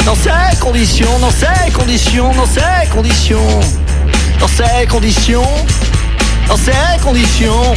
Dans ces conditions, dans ces conditions, dans ces conditions, dans ces conditions, dans ces conditions.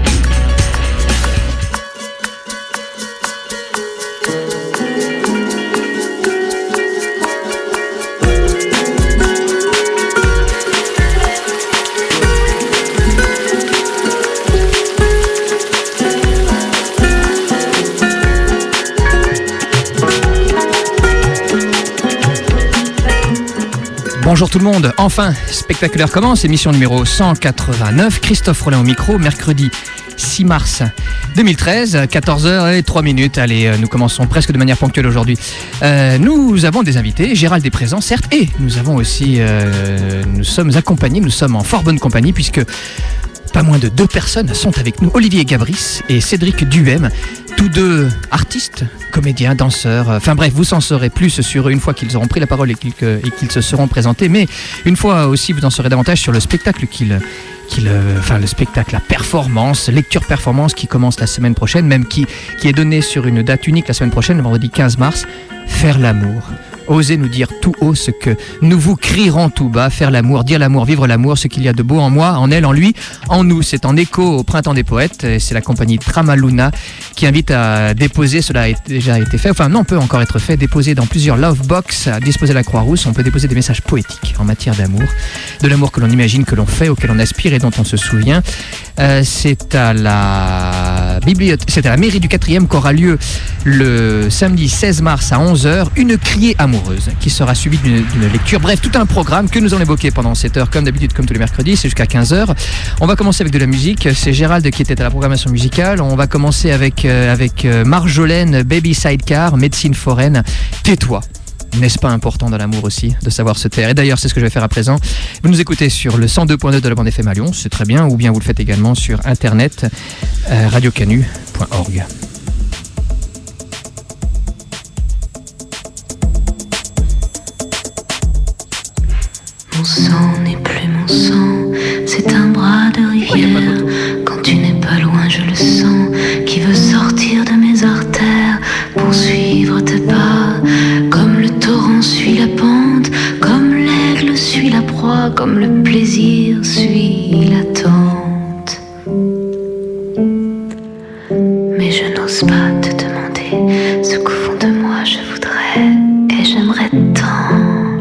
Bonjour tout le monde, enfin, Spectaculaire commence, émission numéro 189, Christophe Rollin au micro, mercredi 6 mars 2013, 14h03. Allez, nous commençons presque de manière ponctuelle aujourd'hui. Nous avons des invités, Gérald est présent, certes, et nous avons aussi, nous sommes accompagnés, nous sommes en fort bonne compagnie, puisque pas moins de 2 personnes sont avec nous, Olivier Gabris et Cédric Duhem, tous deux artistes, comédiens, danseurs, enfin bref, vous en saurez plus sur eux une fois qu'ils auront pris la parole et qu'ils se seront présentés, mais une fois aussi vous en saurez davantage sur le spectacle le spectacle, la performance, lecture-performance qui commence la semaine prochaine, même qui est donné sur une date unique la semaine prochaine, le vendredi 15 mars, Faire l'amour. Osez nous dire tout haut ce que nous vous crierons tout bas, faire l'amour, dire l'amour, vivre l'amour, ce qu'il y a de beau en moi, en elle, en lui, en nous. C'est en écho au Printemps des Poètes, et c'est la compagnie Tramaluna qui invite à déposer, cela a déjà été fait, enfin non, peut encore être fait, déposer dans plusieurs love box, à disposer à la Croix-Rousse, on peut déposer des messages poétiques en matière d'amour, de l'amour que l'on imagine, que l'on fait, auquel on aspire et dont on se souvient. C'est à la mairie du 4e qu'aura lieu le samedi 16 mars à 11h, une criée amoureuse qui sera suivie d'une lecture. Bref, tout un programme que nous allons évoquer pendant cette heure, comme d'habitude, comme tous les mercredis, c'est jusqu'à 15h. On va commencer avec de la musique. C'est Gérald qui était à la programmation musicale. On va commencer avec Marjolaine, Baby Sidecar, Médecine foraine, Tais-toi. N'est-ce pas important dans l'amour aussi de savoir se taire? Et d'ailleurs, c'est ce que je vais faire à présent. Vous nous écoutez sur le 102.2 de la bande FM à Lyon, c'est très bien, ou bien vous le faites également sur internet, radiocanu.org. Mon sang n'est plus mon sang, c'est un bras de rivière. Quand tu n'es pas loin, je le sens, qui veut sortir de mes artères pour suivre tes pas. Comme le torrent suit la pente, comme l'aigle suit la proie, comme le plaisir suit l'attente. Mais je n'ose pas te demander ce qu'au fond de moi je voudrais et j'aimerais tant.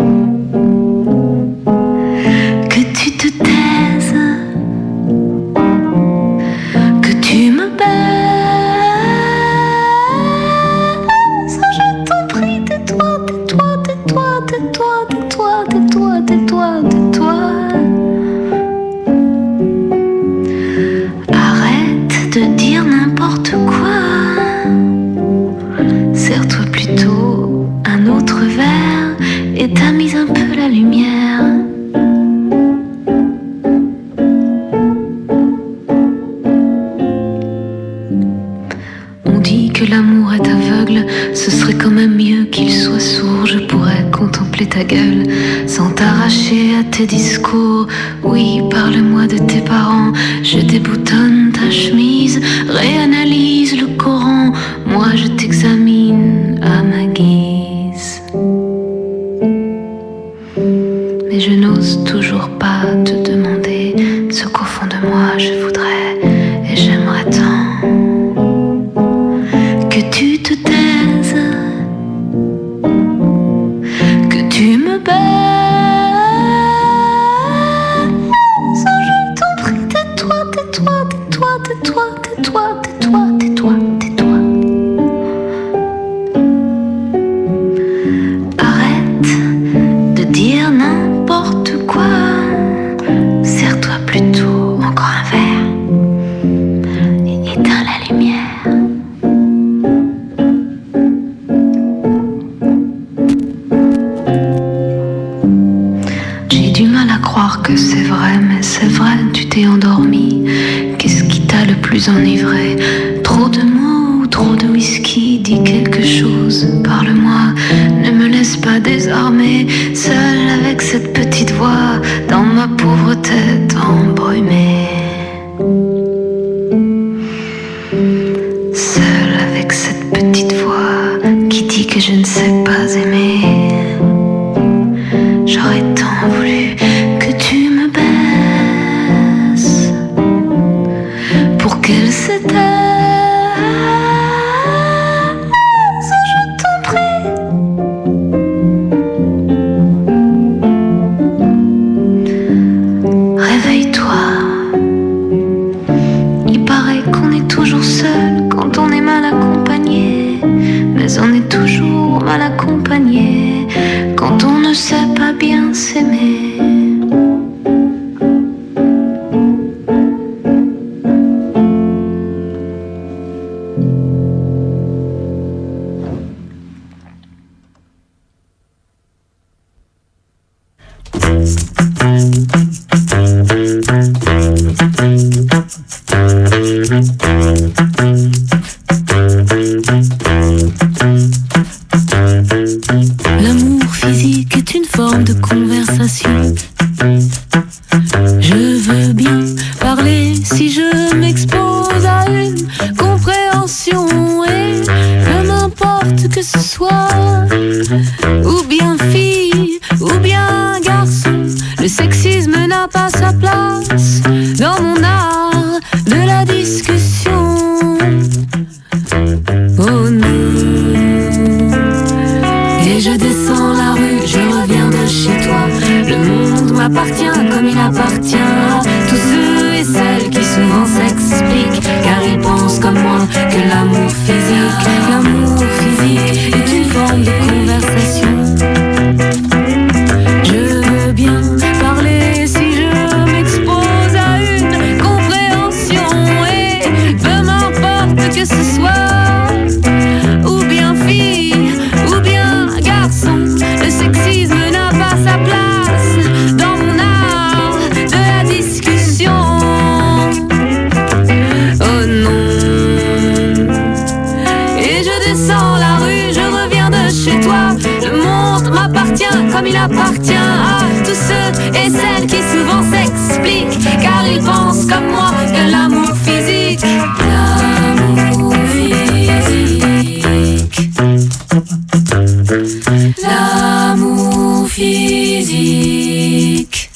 Tes discours, oui, parle-moi de tes parents. Je déboutonne ta chemise, réanalyse le Coran. Moi, je t'examine à ma guise. Mais je n'ose toujours pas te demander ce qu'au fond de moi je voudrais et j'aimerais tant. Que tu te taises, que tu me baises. Enivré, trop de mots, trop de whisky, dis quelque chose, parle-moi, ne me laisse pas désarmée, seule avec cette petite voix dans ma pauvre tête embrumée. Seule avec cette petite voix qui dit que je ne sais pas aimer. L'amour physique est une forme de conversation. Je veux bien parler si je m'expose à une compréhension. Et peu m'importe que ce soit ou bien fille ou bien garçon, le sexisme n'a pas sa place dans mon art de la discussion. Oh non. Et je descends la rue, je reviens de chez toi. Le monde m'appartient comme il appartient à tous ceux et celles qui souvent s'expliquent, car ils pensent comme moi que l'amour physique est une forme de conversation. Je veux bien parler si je m'expose à une compréhension. Et peu m'importe que ce soit ou bien fille ou bien garçon, le sexisme n'a pas sa place dans mon art de la discussion. Oh non. Et je descends la rue, je reviens de chez toi. Le monde m'appartient comme il appartient à tous ceux et celles qui souvent s'expliquent, car ils pensent comme moi que l'amour physique, l'amour physique.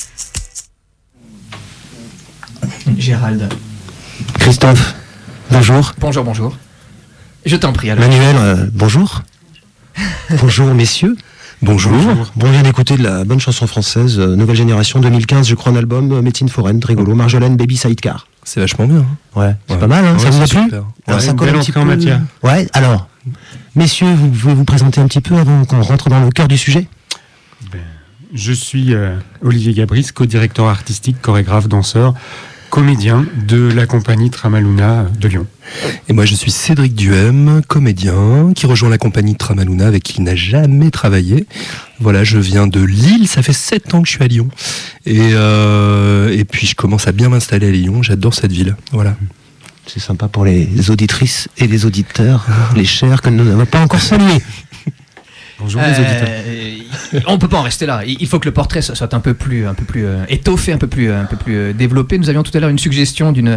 Gérald. Christophe, bonjour. Bonjour. Je t'en prie alors. Manuel, bonjour. Bonjour messieurs. Bonjour. Bon, on vient d'écouter de la bonne chanson française, nouvelle génération 2015, je crois un album, Médecine foraine, rigolo, Marjolaine Baby Sidecar. C'est vachement bien. Ouais, c'est pas mal, hein, ça vous a plu? Alors, ça colle un petit peu en matière. Ouais, alors, messieurs, vous pouvez vous présenter un petit peu avant qu'on rentre dans le cœur du sujet? Je suis Olivier Gabris, co-directeur artistique, chorégraphe, danseur, comédien de la compagnie Tramaluna de Lyon. Et moi je suis Cédric Duhem, comédien, qui rejoint la compagnie Tramaluna avec qui il n'a jamais travaillé. Voilà, je viens de Lille, ça fait 7 ans que je suis à Lyon. Et puis je commence à bien m'installer à Lyon, j'adore cette ville. Voilà. C'est sympa pour les auditrices et les auditeurs, les chers que nous n'avons pas encore salués. Bonjour les auditeurs. On peut pas en rester là. Il faut que le portrait soit un peu plus étoffé, un peu plus développé. Nous avions tout à l'heure une suggestion d'une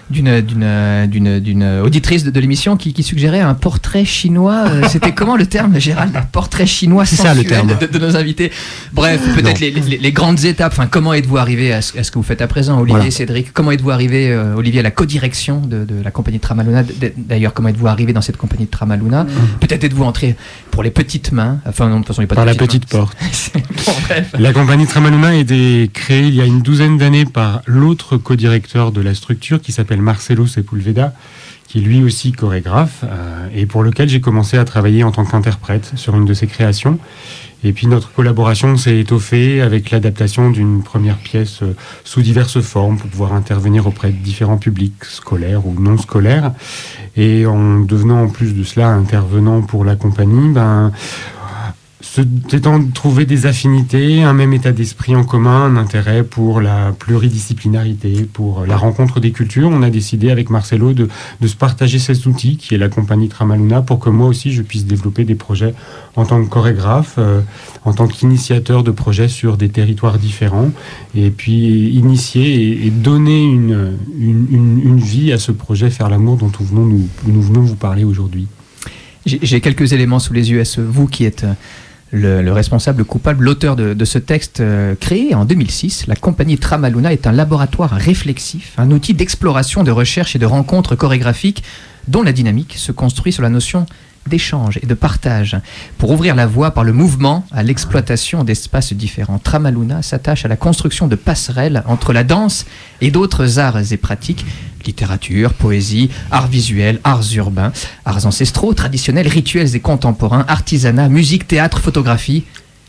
auditrice de l'émission qui suggérait un portrait chinois. C'était comment le terme, Gérald? Un portrait chinois sensuel, c'est ça, le terme. De nos invités. Bref, peut-être les grandes étapes. Enfin, comment êtes-vous arrivé à ce que vous faites à présent, Olivier, voilà. Cédric? Comment êtes-vous arrivé, Olivier, à la codirection de la compagnie Tramaluna? D'ailleurs, comment êtes-vous arrivé dans cette compagnie de Tramaluna? Peut-être êtes-vous entré pour les petites mains. Enfin, non, de toute façon, il n'y a pas par de la petite porte. Bon, bref. La compagnie Tramaluna a été créée il y a une douzaine d'années par l'autre codirecteur de la structure qui s'appelle Marcelo Sepulveda, qui est lui aussi chorégraphe, et pour lequel j'ai commencé à travailler en tant qu'interprète sur une de ses créations. Et puis notre collaboration s'est étoffée avec l'adaptation d'une première pièce sous diverses formes pour pouvoir intervenir auprès de différents publics scolaires ou non scolaires. Et en devenant en plus de cela intervenant pour la compagnie, s'étant trouvé des affinités, un même état d'esprit en commun, un intérêt pour la pluridisciplinarité, pour la rencontre des cultures, on a décidé avec Marcelo de se partager cet outil qui est la compagnie Tramaluna pour que moi aussi je puisse développer des projets en tant que chorégraphe, en tant qu'initiateur de projets sur des territoires différents, et puis initier et donner une vie à ce projet Faire l'amour dont nous venons vous parler aujourd'hui. J'ai quelques éléments sous les yeux. Est-ce vous qui êtes le responsable, le coupable, l'auteur de ce texte créé en 2006? La compagnie Tramaluna est un laboratoire réflexif, un outil d'exploration, de recherche et de rencontres chorégraphiques dont la dynamique se construit sur la notion d'échange et de partage. Pour ouvrir la voie par le mouvement à l'exploitation d'espaces différents, Tramaluna s'attache à la construction de passerelles entre la danse et d'autres arts et pratiques, littérature, poésie, arts visuels, arts urbains, arts ancestraux, traditionnels, rituels et contemporains, artisanat, musique, théâtre, photographie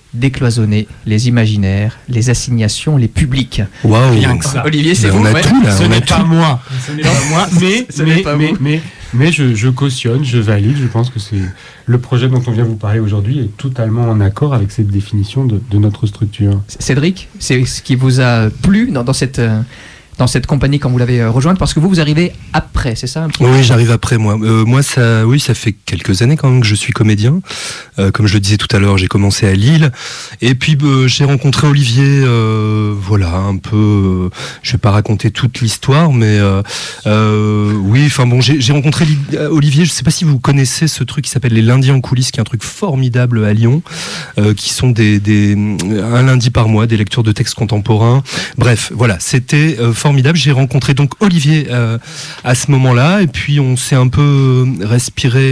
décloisonner les imaginaires, les assignations, les publics. Waouh. Rien que ça. Olivier, c'est Mais vous on a ouais. tout là. Ce on a n'est tout. pas moi. Ce n'est pas moi. Ce n'est pas vous. Mais je cautionne, je valide. Je pense que c'est le projet dont on vient vous parler aujourd'hui est totalement en accord avec cette définition de notre structure. Cédric, c'est ce qui vous a plu dans cette compagnie quand vous l'avez rejointe, parce que vous arrivez après, c'est ça un petit peu ? Oui, j'arrive après moi. Moi, ça fait quelques années quand même que je suis comédien. Comme je le disais tout à l'heure, j'ai commencé à Lille. Et puis, j'ai rencontré Olivier, voilà, un peu... je vais pas raconter toute l'histoire, mais oui, enfin bon, j'ai rencontré Olivier, je sais pas si vous connaissez ce truc qui s'appelle les lundis en coulisses, qui est un truc formidable à Lyon, qui sont un lundi par mois, des lectures de textes contemporains. Bref, voilà, c'était formidable. J'ai rencontré donc Olivier à ce moment-là, et puis on s'est un peu respiré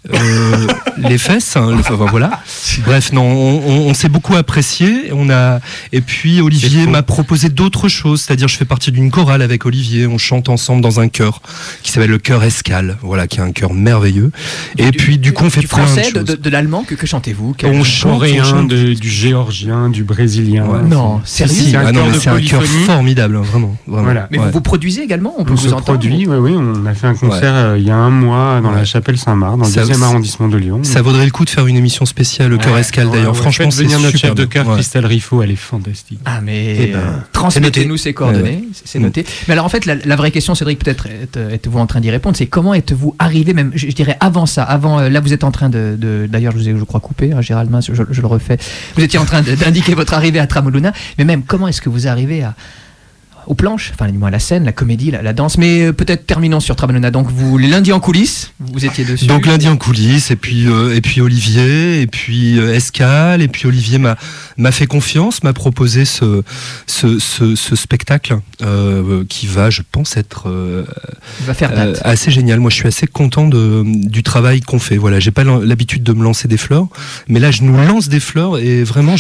les fesses, hein, enfin voilà. Bref, non, on s'est beaucoup apprécié. Et puis Olivier m'a proposé d'autres choses, c'est-à-dire je fais partie d'une chorale avec Olivier. On chante ensemble dans un chœur qui s'appelle le chœur Escale, voilà, qui est un chœur merveilleux. Et puis du coup on fait du plein français, de choses. de l'allemand, que chantez-vous ? On chante du géorgien, du brésilien. Ouais. Non, sérieux ? Si, un chœur de c'est un chœur polyphonie. formidable, hein, vraiment. Voilà. Mais Ouais. vous produisez également, on peut On vous se entendre. produit, oui, on a fait un concert il y a un mois dans la chapelle Saint-Marc, dans le Ça- 10e arrondissement de Lyon. Ça vaudrait le coup de faire une émission spéciale, le chœur Escale d'ailleurs. Franchement, faites c'est venir notre super chef de bien. chœur, Ouais. Christelle Riffaut, elle est fantastique. Ah mais Eh ben, transmettez-nous ces coordonnées, Ouais. c'est noté. Mais alors en fait la vraie question, Cédric, peut-être êtes-vous en train d'y répondre, c'est comment êtes-vous arrivé, même je dirais avant ça, là vous êtes en train d'ailleurs je vous ai je crois coupé, hein, Gérald Mince, je le refais, vous étiez en train d'indiquer votre arrivée à Tramoluna, mais même comment est-ce que vous arrivez aux planches, enfin du moins la scène, la comédie, la danse, mais peut-être terminons sur Tramoluna. Donc vous, les lundis en coulisses, vous étiez dessus. Donc lundi en coulisses, et puis Olivier, et puis Escale, et puis Olivier m'a fait confiance, m'a proposé ce spectacle qui va, je pense, être Il va faire date. assez génial. Moi, je suis assez content du travail qu'on fait. Voilà, j'ai pas l'habitude de me lancer des fleurs, mais là, je nous lance des fleurs, et vraiment,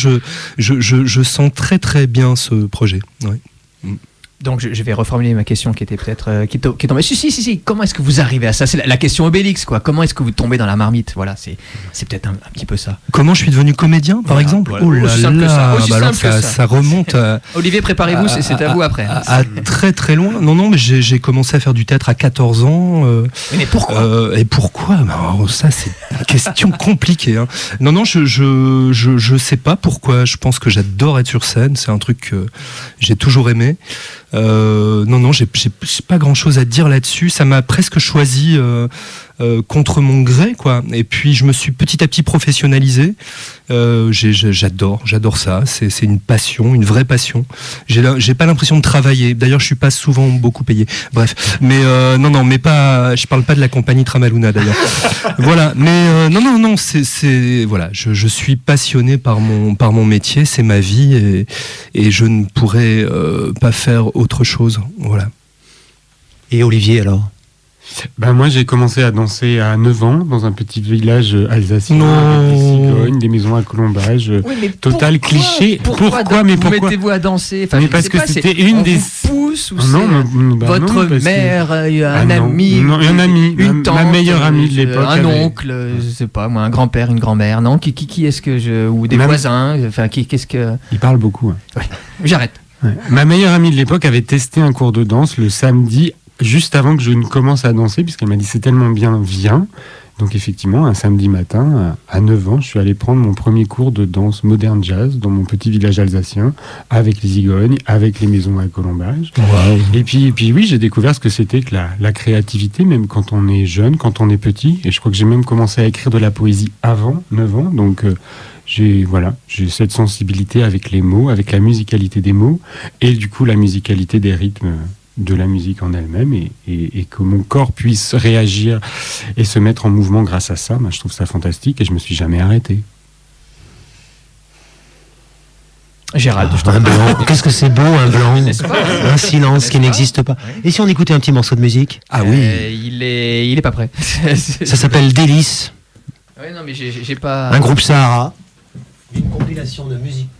je sens très très bien ce projet. Ouais. Donc je vais reformuler ma question qui était peut-être qui est tombée. Si. Comment est-ce que vous arrivez à ça ? C'est la question Obélix, quoi. Comment est-ce que vous tombez dans la marmite ? Voilà, c'est peut-être un petit peu ça. Comment je suis devenu comédien, par Voilà, exemple ? voilà. Oh là Aussi simple que ça, là, aussi bah alors simple que ça. ça remonte à... Olivier, préparez-vous, c'est à vous après. À très très loin. Non, mais j'ai commencé à faire du théâtre à 14 ans. Oui, mais pourquoi ? Et pourquoi ? Alors, ça, c'est une question compliquée. Hein. Non, je sais pas pourquoi. Je pense que j'adore être sur scène. C'est un truc que j'ai toujours aimé. Non, j'ai pas grand-chose à dire là-dessus. Ça m'a presque choisi contre mon gré, quoi. Et puis je me suis petit à petit professionnalisé. J'adore ça. C'est une passion, une vraie passion. J'ai pas l'impression de travailler. D'ailleurs, je suis pas souvent beaucoup payé. Bref, mais non, mais pas. Je parle pas de la compagnie Tramoluna d'ailleurs. Voilà, mais non, c'est voilà. Je suis passionné par mon métier. C'est ma vie et je ne pourrais pas faire autre chose. Voilà. Et Olivier alors ? Ben moi j'ai commencé à danser à 9 ans dans un petit village alsacien Non. avec des cigognes, des maisons à colombage. Oui, mais Total cliché. Pourquoi vous pourquoi mettez-vous à danser ? Enfin, Mais je parce sais que pas, c'était c'est- une on des- vous pousse ou Ah c'est non, bah votre non, parce que- mère, un Ah non, ami, non, un ami, une ma tante, meilleure amie de l'époque un avait- oncle, je sais pas moi, un grand-père, une grand-mère, non ? Qui est-ce que ou des Même- voisins, enfin qu'est-ce que Il parle beaucoup. Hein. j'arrête. Ouais. Ma meilleure amie de l'époque avait testé un cours de danse le samedi, juste avant que je ne commence à danser, puisqu'elle m'a dit c'est tellement bien, viens. Donc effectivement, un samedi matin, à 9 ans, je suis allé prendre mon premier cours de danse moderne jazz dans mon petit village alsacien, avec les igognes, avec les maisons à colombage. Et puis oui, j'ai découvert ce que c'était que la créativité, même quand on est jeune, quand on est petit. Et je crois que j'ai même commencé à écrire de la poésie avant 9 ans. Donc j'ai cette sensibilité avec les mots, avec la musicalité des mots, et du coup la musicalité des rythmes de la musique en elle-même, et que mon corps puisse réagir et se mettre en mouvement grâce à ça. Moi, je trouve ça fantastique et je me suis jamais arrêté. Gérald, je t'en Un blanc. Qu'est-ce que c'est beau, un blanc. N'est-ce pas ? Un silence N'est-ce qui pas n'existe pas. Ouais. Et si on écoutait un petit morceau de musique ? Ah oui. Il est pas prêt. Ça s'appelle Délice, Ouais, non mais j'ai pas. un groupe Sahara. Une compilation de musique.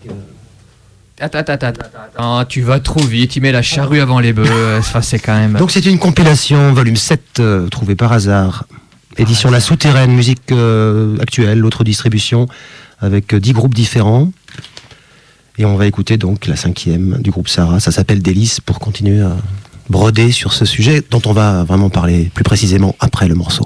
Attends, tu vas trop vite, il met la charrue avant les bœufs, enfin, c'est quand même... Donc c'est une compilation, volume 7, trouvée par hasard. Édition La Souterraine, musique actuelle, l'autre distribution. avec 10 groupes différents. Et on va écouter donc la 5e du groupe Sarah. Ça s'appelle Délices, pour continuer à broder sur ce sujet dont on va vraiment parler plus précisément après le morceau.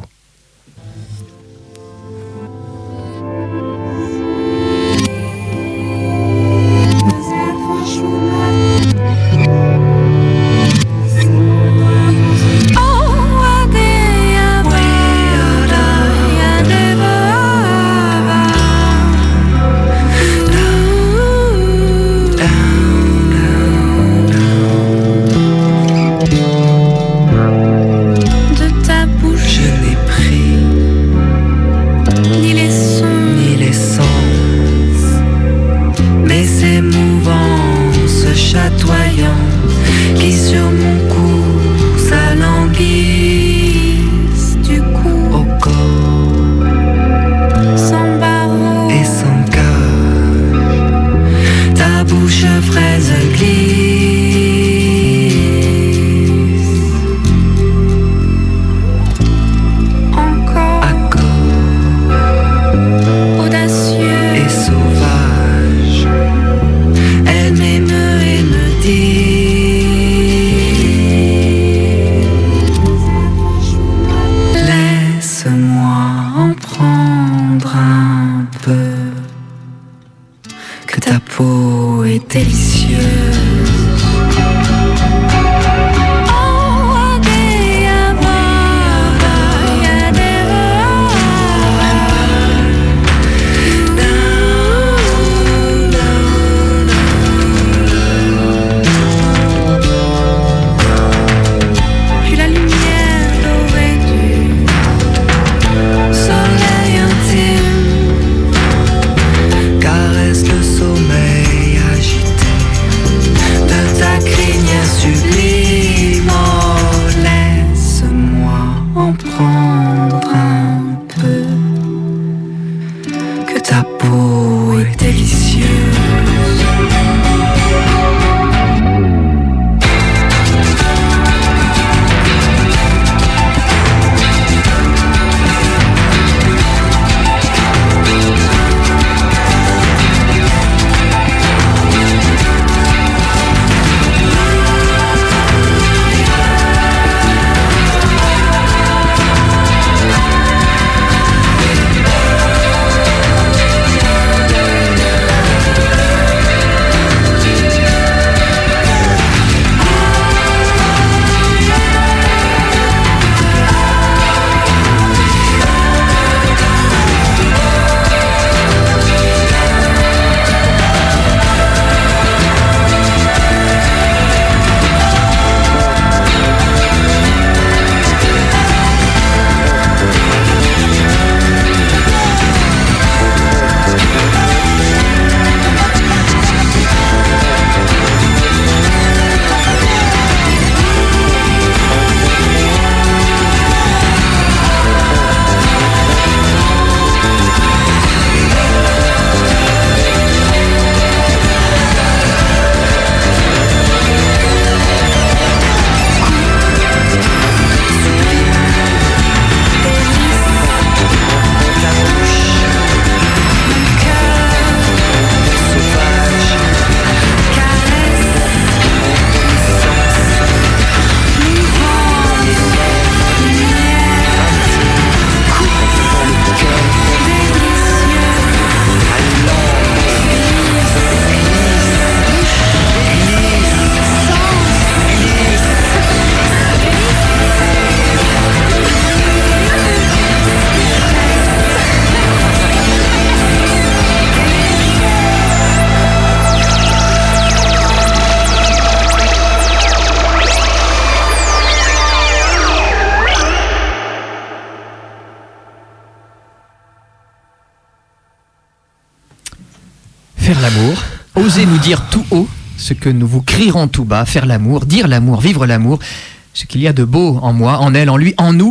Faire l'amour, osez nous dire tout haut ce que nous vous crierons tout bas, faire l'amour, dire l'amour, vivre l'amour, ce qu'il y a de beau en moi, en elle, en lui, en nous,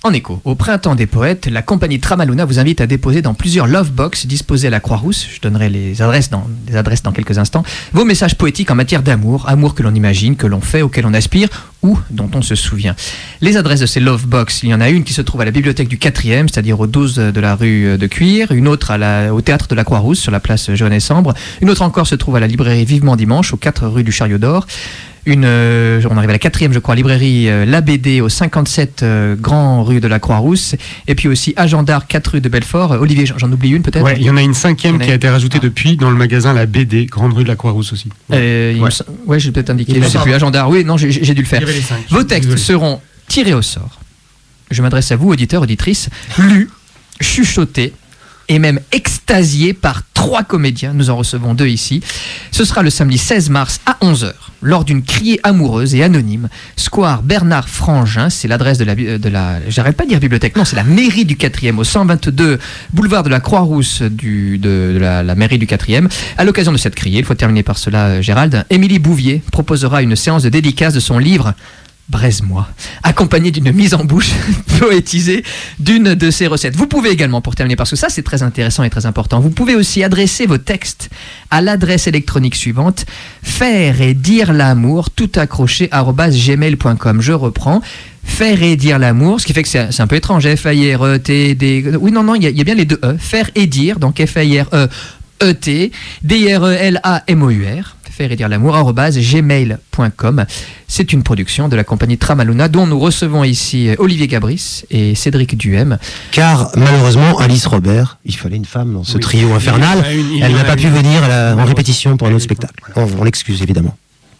En écho, au Printemps des Poètes, la compagnie Tramaluna vous invite à déposer dans plusieurs love box disposées à la Croix-Rousse, je donnerai les adresses dans quelques instants, vos messages poétiques en matière d'amour, amour que l'on imagine, que l'on fait, auquel on aspire ou dont on se souvient. Les adresses de ces love box, il y en a une qui se trouve à la bibliothèque du 4e, c'est-à-dire au 12 de la rue de Cuire, une autre au théâtre de la Croix-Rousse sur la place Joannet Sambre, une autre encore se trouve à la librairie Vivement Dimanche au 4 rue du Chariot d'Or. On arrive à la 4e, je crois, librairie La BD au 57 Grand rue de la Croix-Rousse. Et puis aussi à Gendarme, 4 rue de Belfort. Olivier, j'en oublie une peut-être? Ouais, il y en a une 5e qui a été rajoutée depuis dans le magasin La BD, Grande rue de la Croix-Rousse aussi. Ouais, j'ai peut-être indiqué, je ne sais plus, à Gendarme. Oui, non, j'ai dû le faire. Il y avait les 5. Vos textes seront tirés au sort. Je m'adresse à vous, auditeurs, auditrices, lus, chuchotés et même extasiés par 3 comédiens. Nous en recevons 2 ici. Ce sera le samedi 16 mars à 11h, lors d'une criée amoureuse et anonyme. Square Bernard Frangin, c'est l'adresse de la j'arrête pas de dire bibliothèque, non, c'est la mairie du 4e, au 122 boulevard de la Croix-Rousse de la mairie du 4e. À l'occasion de cette criée, il faut terminer par cela, Gérald, Émilie Bouvier proposera une séance de dédicace de son livre Braise-moi, accompagné d'une mise en bouche poétisée d'une de ses recettes. Vous pouvez également, pour terminer, parce que ça c'est très intéressant et très important, vous pouvez aussi adresser vos textes à l'adresse électronique suivante, faire et dire l'amour, tout accroché, @gmail.com. Je reprends, faire et dire l'amour, ce qui fait que c'est un peu étrange, F-A-I-R-E-T-D... Oui, non, il y a bien les 2 E, faire et dire, donc F-A-I-R-E-E-T, D-I-R-E-L-A-M-O-U-R, faire et dire l'amour, @gmail.com. C'est une production de la compagnie Tramaluna dont nous recevons ici Olivier Gabris et Cédric Duhem. Car malheureusement, Alice Robert, il fallait une femme dans ce trio infernal. Elle n'a pas pu venir en répétition pour un autre spectacle. On l'excuse évidemment.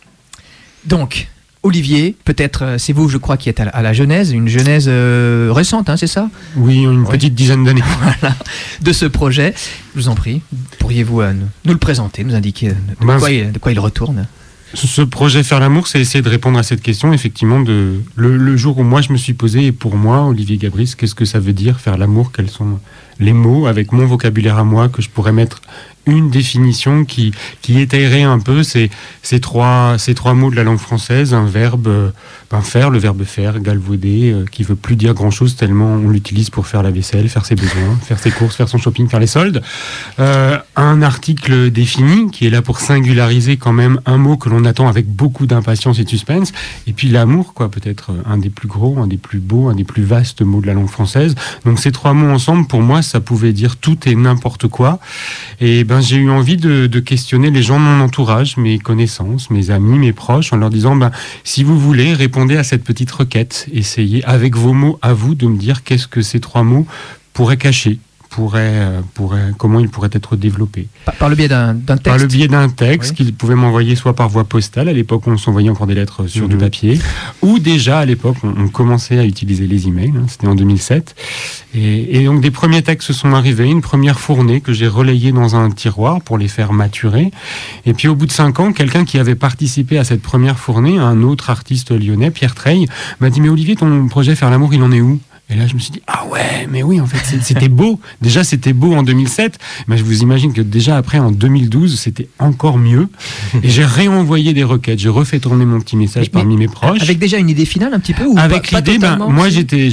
Donc, Olivier, peut-être c'est vous, je crois, qui êtes à la genèse, une genèse récente, hein, c'est ça? Oui, une petite dizaine d'années. Voilà, de ce projet. Je vous en prie, pourriez-vous nous le présenter, nous indiquer de quoi il retourne? Ce projet Faire l'amour, c'est essayer de répondre à cette question, effectivement, le jour où moi je me suis posé, et pour moi, Olivier Gabris, qu'est-ce que ça veut dire faire l'amour? Quels sont les mots, avec mon vocabulaire à moi, que je pourrais mettre une définition qui étayerait un peu ces trois mots de la langue française, un verbe, faire, le verbe faire, galvauder, qui veut plus dire grand-chose tellement on l'utilise pour faire la vaisselle, faire ses besoins, faire ses courses, faire son shopping, faire les soldes. Un article défini qui est là pour singulariser quand même un mot que l'on attend avec beaucoup d'impatience et de suspense. Et puis l'amour, quoi, peut-être un des plus gros, un des plus beaux, un des plus vastes mots de la langue française. Donc ces 3 mots ensemble, pour moi, ça pouvait dire tout et n'importe quoi. Et j'ai eu envie de questionner les gens de mon entourage, mes connaissances, mes amis, mes proches, en leur disant, si vous voulez, répondez à cette petite requête. Essayez, avec vos mots à vous, de me dire qu'est-ce que ces 3 mots pourraient cacher, comment ils pourraient être développés. Par le biais d'un texte? Par le biais d'un texte, oui, qu'ils pouvaient m'envoyer soit par voie postale, à l'époque on s'envoyait encore des lettres sur du papier, ou déjà à l'époque on commençait à utiliser les emails, c'était en 2007, et donc des premiers textes sont arrivés, une première fournée que j'ai relayée dans un tiroir pour les faire maturer, et puis au bout de 5 ans, quelqu'un qui avait participé à cette première fournée, un autre artiste lyonnais, Pierre Treille, m'a dit « Mais Olivier, ton projet Faire l'amour, il en est où ?» Et là, je me suis dit, ah ouais, mais oui, en fait, c'était beau. Déjà, c'était beau en 2007. Mais je vous imagine que déjà après, en 2012, c'était encore mieux. Et j'ai réenvoyé des requêtes. J'ai refait tourner mon petit message parmi mes proches. Avec déjà une idée finale un petit peu, ou avec l'idée, moi, j'étais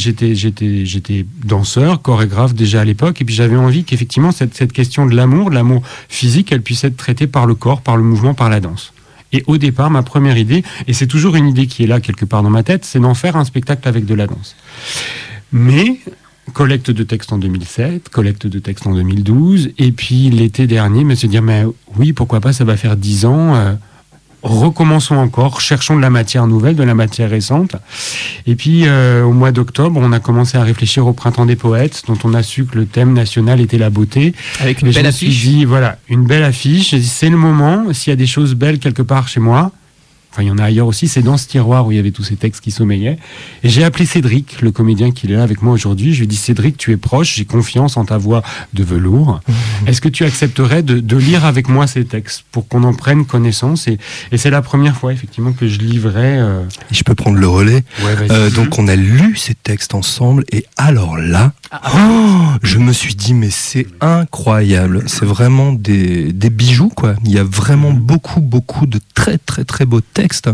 danseur, chorégraphe déjà à l'époque. Et puis, j'avais envie qu'effectivement, cette question de l'amour physique, elle puisse être traitée par le corps, par le mouvement, par la danse. Et au départ, ma première idée, et c'est toujours une idée qui est là quelque part dans ma tête, c'est d'en faire un spectacle avec de la danse. Mais collecte de textes en 2007, collecte de textes en 2012, et puis l'été dernier, me se dire, mais oui, pourquoi pas, ça va faire 10 ans, recommençons encore, cherchons de la matière nouvelle, de la matière récente. Et puis, au mois d'octobre, on a commencé à réfléchir au Printemps des Poètes, dont on a su que le thème national était la beauté. Avec une belle affiche. Je me suis dit, voilà, une belle affiche, j'ai dit, c'est le moment, s'il y a des choses belles quelque part chez moi, enfin, il y en a ailleurs aussi, c'est dans ce tiroir où il y avait tous ces textes qui sommeillaient. Et j'ai appelé Cédric, le comédien qui est là avec moi aujourd'hui. Je lui ai dit, Cédric, tu es proche, j'ai confiance en ta voix de velours. Est-ce que tu accepterais de lire avec moi ces textes pour qu'on en prenne connaissance? Et c'est la première fois, effectivement, que je livrais... Et je peux prendre le relais. Ouais, donc, on a lu ces textes ensemble. Et alors là, je me suis dit, mais c'est incroyable. C'est vraiment des bijoux, quoi. Il y a vraiment beaucoup de très, très, très beaux textes. textes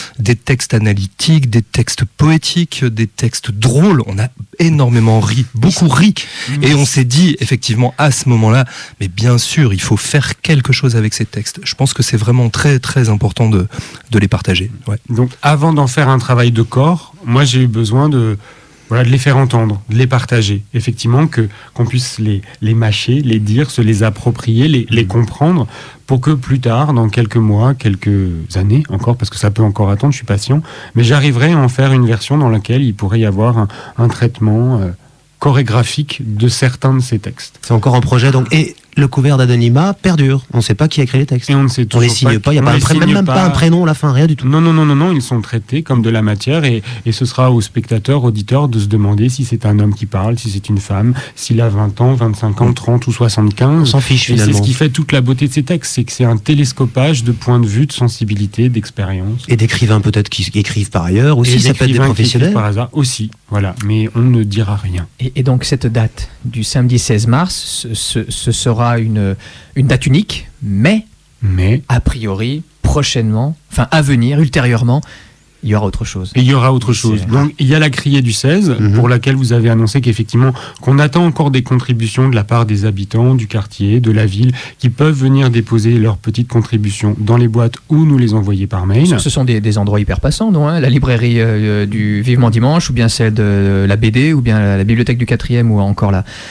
analytiques, des textes poétiques, des textes drôles. On a énormément ri, beaucoup ri, et on s'est dit effectivement à ce moment-là, mais bien sûr, il faut faire quelque chose avec ces textes. Je pense que c'est vraiment très très important de les partager. Ouais. Donc avant d'en faire un travail de corps, moi j'ai eu besoin de les faire entendre, de les partager. Effectivement, qu'on puisse les mâcher, les dire, se les approprier, les comprendre, pour que plus tard, dans quelques mois, quelques années encore, parce que ça peut encore attendre, je suis patient, mais j'arriverai à en faire une version dans laquelle il pourrait y avoir un traitement chorégraphique de certains de ces textes. C'est encore un projet, donc, et le couvert d'anonymat perdure. On ne sait pas qui a écrit les textes. Et on ne sait toujours les signe pas. Il n'y a même pas un prénom à la fin, rien du tout. Non. Ils sont traités comme de la matière et ce sera aux spectateurs, auditeurs de se demander si c'est un homme qui parle, si c'est une femme, s'il a 20 ans, 25 ans, 30 ou 75. On s'en fiche finalement. Et c'est ce qui fait toute la beauté de ces textes, c'est que c'est un télescopage de points de vue, de sensibilité, d'expérience. Et d'écrivains peut-être qui écrivent par ailleurs aussi, ça peut être des professionnels. Par hasard aussi, voilà. Mais on ne dira rien. Et donc cette date du samedi 16 mars, ce sera une date unique, mais a priori, prochainement, enfin à venir, ultérieurement, il y aura autre chose. Et il y aura autre chose. Donc il y a la criée du 16, pour laquelle vous avez annoncé qu'effectivement, qu'on attend encore des contributions de la part des habitants du quartier, de la ville, qui peuvent venir déposer leurs petites contributions dans les boîtes ou nous les envoyer par mail. Ce sont des endroits hyper passants, non, hein, la librairie du Vivement Dimanche, ou bien celle de la BD, ou bien la bibliothèque du 4e, ou encore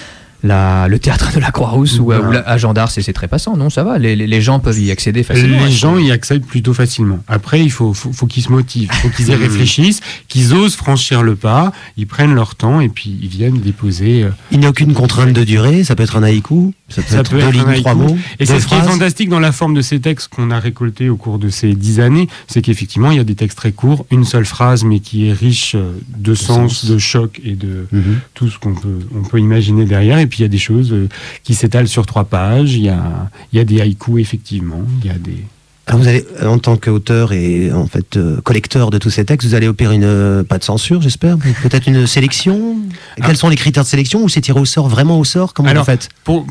le théâtre de la Croix-Rousse ou à Jean d'Ars, c'est très passant, non, ça va, les gens peuvent y accéder facilement. Les gens y accèdent plutôt facilement. Après, il faut qu'ils se motivent, il faut qu'ils y réfléchissent, qu'ils osent franchir le pas, ils prennent leur temps et puis ils viennent déposer. Il n'y a aucune contrainte de durée, ça peut être un haïku, ça peut être 2 lignes, 3 mots. Et c'est ce qui est fantastique dans la forme de ces textes qu'on a récoltés au cours de ces 10 années, c'est qu'effectivement, il y a des textes très courts, une seule phrase, mais qui est riche de sens, de choc et de tout ce qu'on peut imaginer derrière. Et puis il y a des choses qui s'étalent sur 3 pages, il y a des haïkus effectivement, il y a des... Alors vous allez, en tant qu'auteur et en fait collecteur de tous ces textes, vous allez opérer pas de censure, j'espère, mais peut-être une sélection. Quels sont les critères de sélection, ou c'est tiré au sort, vraiment au sort? Comment vous faites?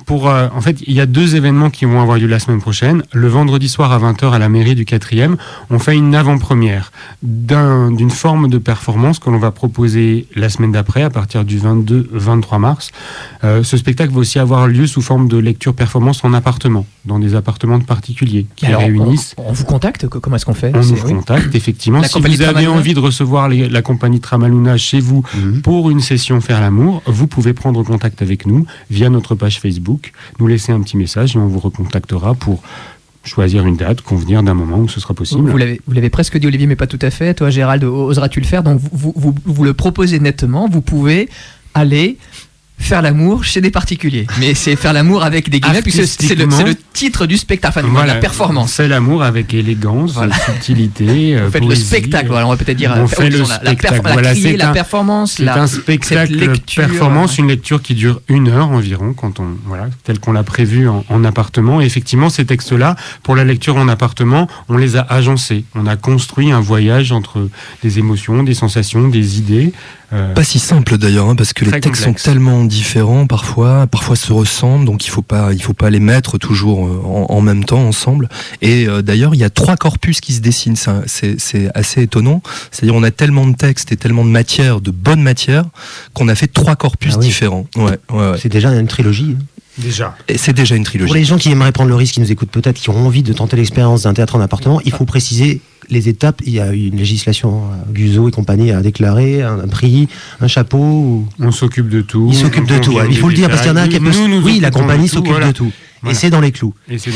En fait, il y a 2 événements qui vont avoir lieu la semaine prochaine. Le vendredi soir à 20h à la mairie du 4e, on fait une avant-première d'une forme de performance que l'on va proposer la semaine d'après, à partir du 22-23 mars. Ce spectacle va aussi avoir lieu sous forme de lecture-performance en appartement, dans des appartements de particuliers qui réunissent. On vous contacte? Comment est-ce qu'on fait? On vous contacte, effectivement. Si vous avez envie de recevoir la compagnie Tramaluna chez vous pour une session Faire l'amour, vous pouvez prendre contact avec nous via notre page Facebook, nous laisser un petit message et on vous recontactera pour choisir une date, convenir d'un moment où ce sera possible. Vous l'avez presque dit, Olivier, mais pas tout à fait. Toi, Gérald, oseras-tu le faire? Donc vous le proposez nettement, vous pouvez aller faire l'amour chez des particuliers. Mais c'est faire l'amour avec des guillemets, puisque c'est le titre du spectacle, enfin, la performance. C'est l'amour avec élégance, subtilité, vous faites poésie. Le spectacle, voilà, on va peut-être dire. On fait le spectacle. La performance. C'est un spectacle performance, une lecture qui dure 1 heure environ, tel qu'on l'a prévu en appartement. Et effectivement, ces textes-là, pour la lecture en appartement, on les a agencés. On a construit un voyage entre des émotions, des sensations, des idées. Pas si simple d'ailleurs, parce que les textes sont tellement différents parfois se ressemblent, donc il faut pas les mettre toujours en même temps ensemble. Et d'ailleurs, il y a 3 corpus qui se dessinent, c'est assez étonnant. C'est-à-dire, on a tellement de textes et tellement de matière, de bonne matière, qu'on a fait 3 corpus différents. Ouais. C'est déjà une trilogie. Déjà. Et c'est déjà une trilogie. Pour les gens qui aimeraient prendre le risque, qui nous écoutent peut-être, qui ont envie de tenter l'expérience d'un théâtre en appartement, il faut préciser les étapes. Il y a une législation, Guzot et compagnie a déclaré un prix, un chapeau. On s'occupe de tout. Il s'occupe de tout. Il faut le dire parce qu'il y en a qui... Oui, la compagnie s'occupe de tout. Et c'est dans les clous.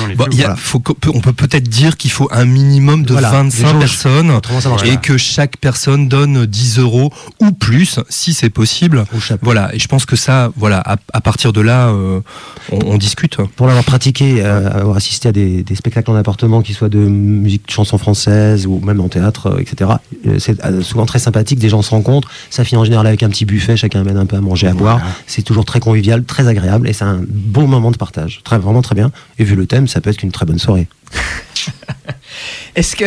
On peut peut-être dire qu'il faut un minimum de 25 personnes et que chaque personne donne 10 € ou plus, si c'est possible. Voilà. Et je pense que ça, à partir de là, on discute. Pour l'avoir pratiqué, avoir assisté à des spectacles en appartement, qui soient de musique, de chansons françaises ou même en théâtre, etc. C'est souvent très sympathique. Des gens se rencontrent. Ça finit en général avec un petit buffet. Chacun amène un peu à manger, à boire. C'est toujours très convivial, très agréable et c'est un bon moment de partage. Vraiment très bien. Et vu le thème, ça peut être une très bonne soirée. Est-ce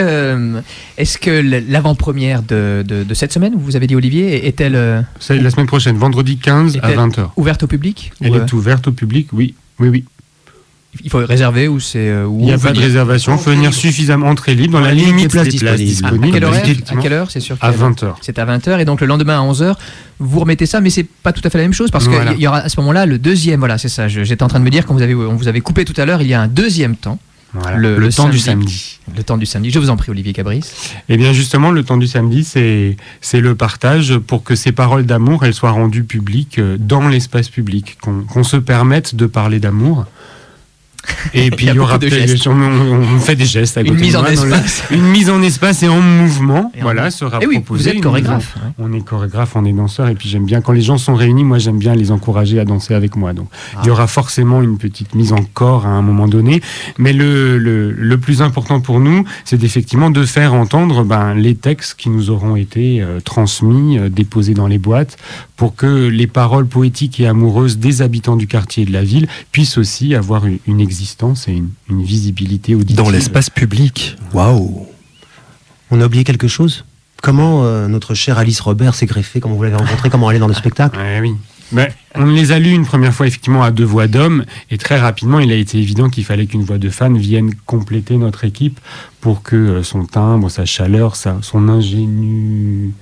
que l'avant-première de cette semaine, vous avez dit, Olivier, est-elle... C'est la semaine prochaine, vendredi 15 à 20h. Ouverte au public? Elle est ouverte au public, oui. Il faut réserver ou c'est Il n'y a pas de réservation, il faut venir suffisamment entrée libre dans la limite des places disponibles. À quelle heure c'est sûr À 20h. C'est à 20h et donc le lendemain à 11h, vous remettez ça, mais c'est pas tout à fait la même chose parce qu'il y aura à ce moment-là le deuxième, voilà, c'est ça, j'étais en train de me dire, quand on vous avait coupé tout à l'heure, il y a un deuxième temps. Voilà, le temps du samedi. Le temps du samedi. Je vous en prie, Olivier Cabris. Eh bien, justement, le temps du samedi, c'est le partage pour que ces paroles d'amour, elles soient rendues publiques dans l'espace public, qu'on se permette de parler d'amour. Et puis il y aura on fait des gestes à côté une mise en espace. Une mise en espace et en mouvement, sera proposée. Vous êtes chorégraphe. On est chorégraphe, on est danseur, et puis j'aime bien quand les gens sont réunis, moi j'aime bien les encourager à danser avec moi. Donc il y aura forcément une petite mise en corps à un moment donné, mais le plus important pour nous, c'est effectivement de faire entendre les textes qui nous auront été transmis, déposés dans les boîtes, pour que les paroles poétiques et amoureuses des habitants du quartier et de la ville puissent aussi avoir une existence et une visibilité auditive. Dans l'espace public. Waouh. On a oublié quelque chose ? Comment notre chère Alice Robert s'est greffée ? Comment vous l'avez rencontrée ? Comment elle est dans le spectacle ? Oui. On les a lus une première fois effectivement à 2 voix d'hommes et très rapidement il a été évident qu'il fallait qu'une voix de femme vienne compléter notre équipe pour que son timbre, sa chaleur, son ingénuité,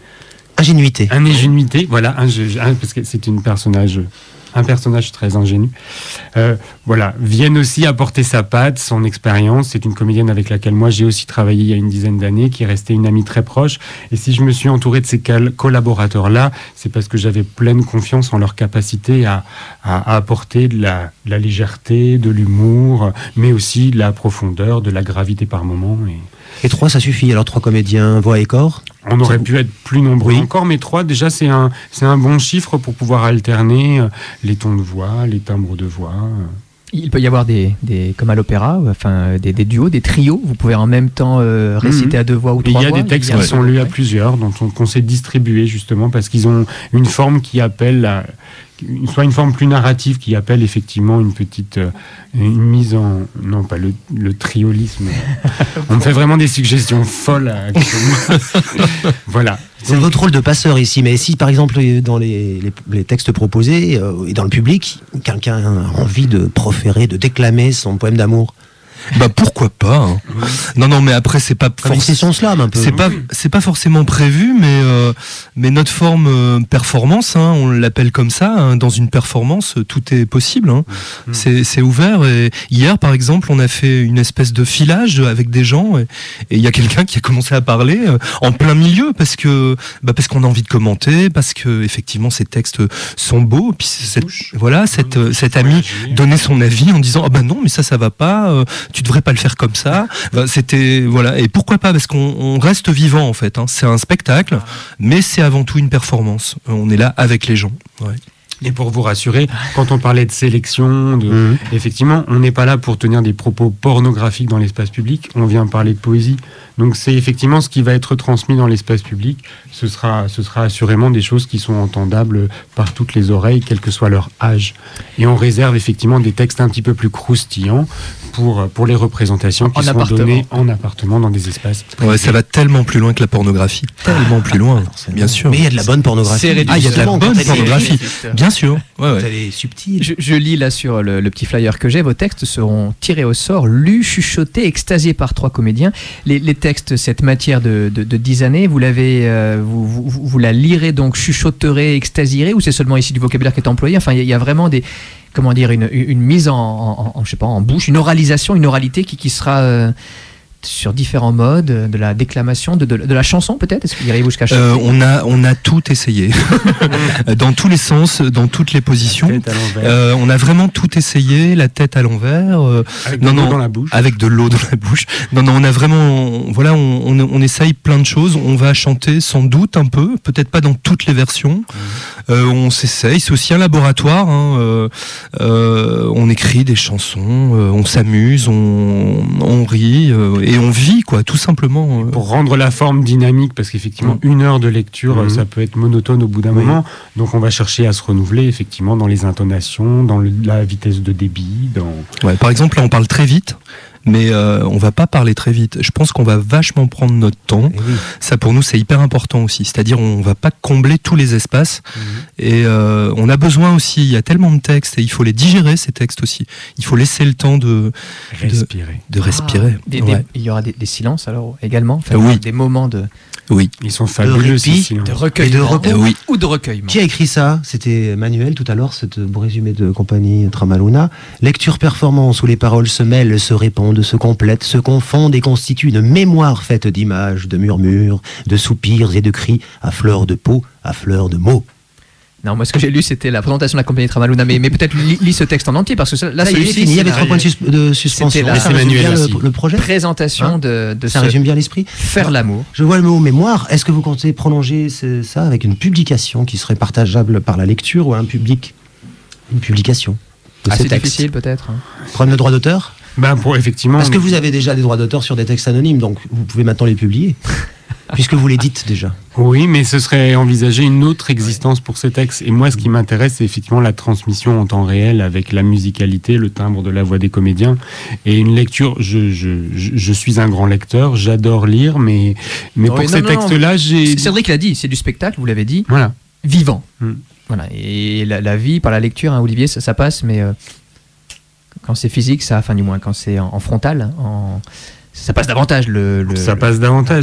voilà, parce que c'est un personnage très ingénu, vienne aussi apporter sa patte, son expérience. C'est une comédienne avec laquelle moi j'ai aussi travaillé il y a une dizaine d'années, qui est restée une amie très proche. Et si je me suis entouré de ces collaborateurs-là, c'est parce que j'avais pleine confiance en leur capacité à apporter de la légèreté, de l'humour, mais aussi de la profondeur, de la gravité par moments. Et 3, ça suffit. Alors 3 comédiens, voix et corps. On aurait pu être plus nombreux encore, mais 3, déjà, c'est un bon chiffre pour pouvoir alterner les tons de voix, les timbres de voix. Il peut y avoir comme à l'opéra, des duos, des trios. Vous pouvez en même temps réciter à 2 voix ou 3 voix. Il y a des textes qui sont lus à plusieurs, qu'on sait distribuer justement parce qu'ils ont une forme qui appelle soit une forme plus narrative qui appelle effectivement une petite une mise en... Non, pas le triolisme. On me fait vraiment des suggestions folles. Voilà. C'est votre rôle de passeur ici, mais si par exemple dans les textes proposés et dans le public, quelqu'un a envie de proférer, de déclamer son poème d'amour, pourquoi pas hein. Non, mais après c'est pas c'est son slam un peu. C'est pas forcément prévu, mais notre forme performance, on l'appelle comme ça. Dans une performance, tout est possible. C'est ouvert. Et hier, par exemple, on a fait une espèce de filage avec des gens, et il y a quelqu'un qui a commencé à parler en plein milieu parce qu'on a envie de commenter, parce que effectivement ces textes sont beaux. Puis cet ami donnait son avis en disant non, mais ça va pas. Tu devrais pas le faire comme ça. C'était et pourquoi pas, parce qu'on reste vivant en fait. C'est un spectacle, mais c'est avant tout une performance. On est là avec les gens. Ouais. Et pour vous rassurer, quand on parlait de sélection, effectivement, on n'est pas là pour tenir des propos pornographiques dans l'espace public. On vient parler de poésie. Donc c'est effectivement ce qui va être transmis dans l'espace public. Ce sera assurément des choses qui sont entendables par toutes les oreilles, quel que soit leur âge. Et on réserve effectivement des textes un petit peu plus croustillants pour les représentations qui seront données en appartement dans des espaces privés. Ouais, ça va tellement plus loin que la pornographie. Tellement plus loin, bien sûr. Mais il y a de la bonne pornographie. Il y a de la bonne pornographie. Bien sûr. Elle est subtile. Je lis là sur le petit flyer que j'ai, vos textes seront tirés au sort, lus, chuchotés, extasiés par 3 comédiens. Les textes, cette matière de 10 années, vous la lirez donc, chuchoterez, extasierez, ou c'est seulement ici du vocabulaire qui est employé? Enfin, il y a vraiment une mise en bouche, une oralisation, une oralité qui sera sur différents modes, de la déclamation, de la chanson peut-être. Est-ce qu'il y arrive jusqu'à chanter? On a tout essayé, dans tous les sens, dans toutes les positions. On a vraiment tout essayé, la tête à l'envers. Avec de l'eau dans la bouche. Avec de l'eau dans la bouche. Non, on a vraiment, on essaye plein de choses. On va chanter sans doute un peu, peut-être pas dans toutes les versions. On s'essaye, c'est aussi un laboratoire. On écrit des chansons, on s'amuse, on rit. Et on vit, tout simplement. Pour rendre la forme dynamique, parce qu'effectivement, 1 heure de lecture, ça peut être monotone au bout d'un moment. Donc, on va chercher à se renouveler, effectivement, dans les intonations, dans la vitesse de débit. Par exemple, là, on parle très vite. mais on va pas parler très vite. Je pense qu'on va vachement prendre notre temps. Et oui. Ça, pour nous, c'est hyper important aussi. C'est-à-dire, on va pas combler tous les espaces. Et on a besoin aussi, il y a tellement de textes, et il faut les digérer, ces textes aussi. Il faut laisser le temps de respirer. Ouais. Il y aura des silences alors également, enfin, Oui. des moments de Oui. Ils sont fabuleux, ces répit, silences. recueillement Et de repos. Oui. ou de recueillement. Qui a écrit ça? C'était Manuel tout à l'heure, ce beau résumé de compagnie Tramaluna. Lecture performance où les paroles se mêlent, se répondent, se complètent, se confondent et constituent une mémoire faite d'images, de murmures, de soupirs et de cris, à fleur de peau, à fleur de mots. Non, moi ce que j'ai lu c'était la présentation de la compagnie Tramaluna, mais peut-être lis ce texte en entier parce que là Ça y est, celui-ci, fini, il y avait c'est 3 points de suspension. C'était là. Ça C'est résume Manuel bien aussi. le projet. présentation Hein de Ça ce résume bien l'esprit. faire l'amour. Je vois le mot mémoire. Est-ce que vous comptez prolonger ça avec une publication qui serait partageable par la lecture ou un public? Une publication de ces Assez textes. difficile peut-être. Hein. Prendre le droit d'auteur? Effectivement. Parce que vous avez déjà des droits d'auteur sur des textes anonymes, donc vous pouvez maintenant les publier. Puisque vous les dites déjà. Oui, mais ce serait envisager une autre existence pour ces textes. Et moi, ce qui m'intéresse, c'est effectivement la transmission en temps réel avec la musicalité, le timbre de la voix des comédiens. Et une lecture, je suis un grand lecteur, j'adore lire, mais pour ces textes-là, j'ai... Cédric l'a dit, c'est du spectacle, vous l'avez dit, Voilà. vivant. Mm. Voilà. Et la vie par la lecture, hein, Olivier, ça passe, mais quand c'est physique, enfin du moins quand c'est en frontal, ça passe davantage. Ça passe davantage.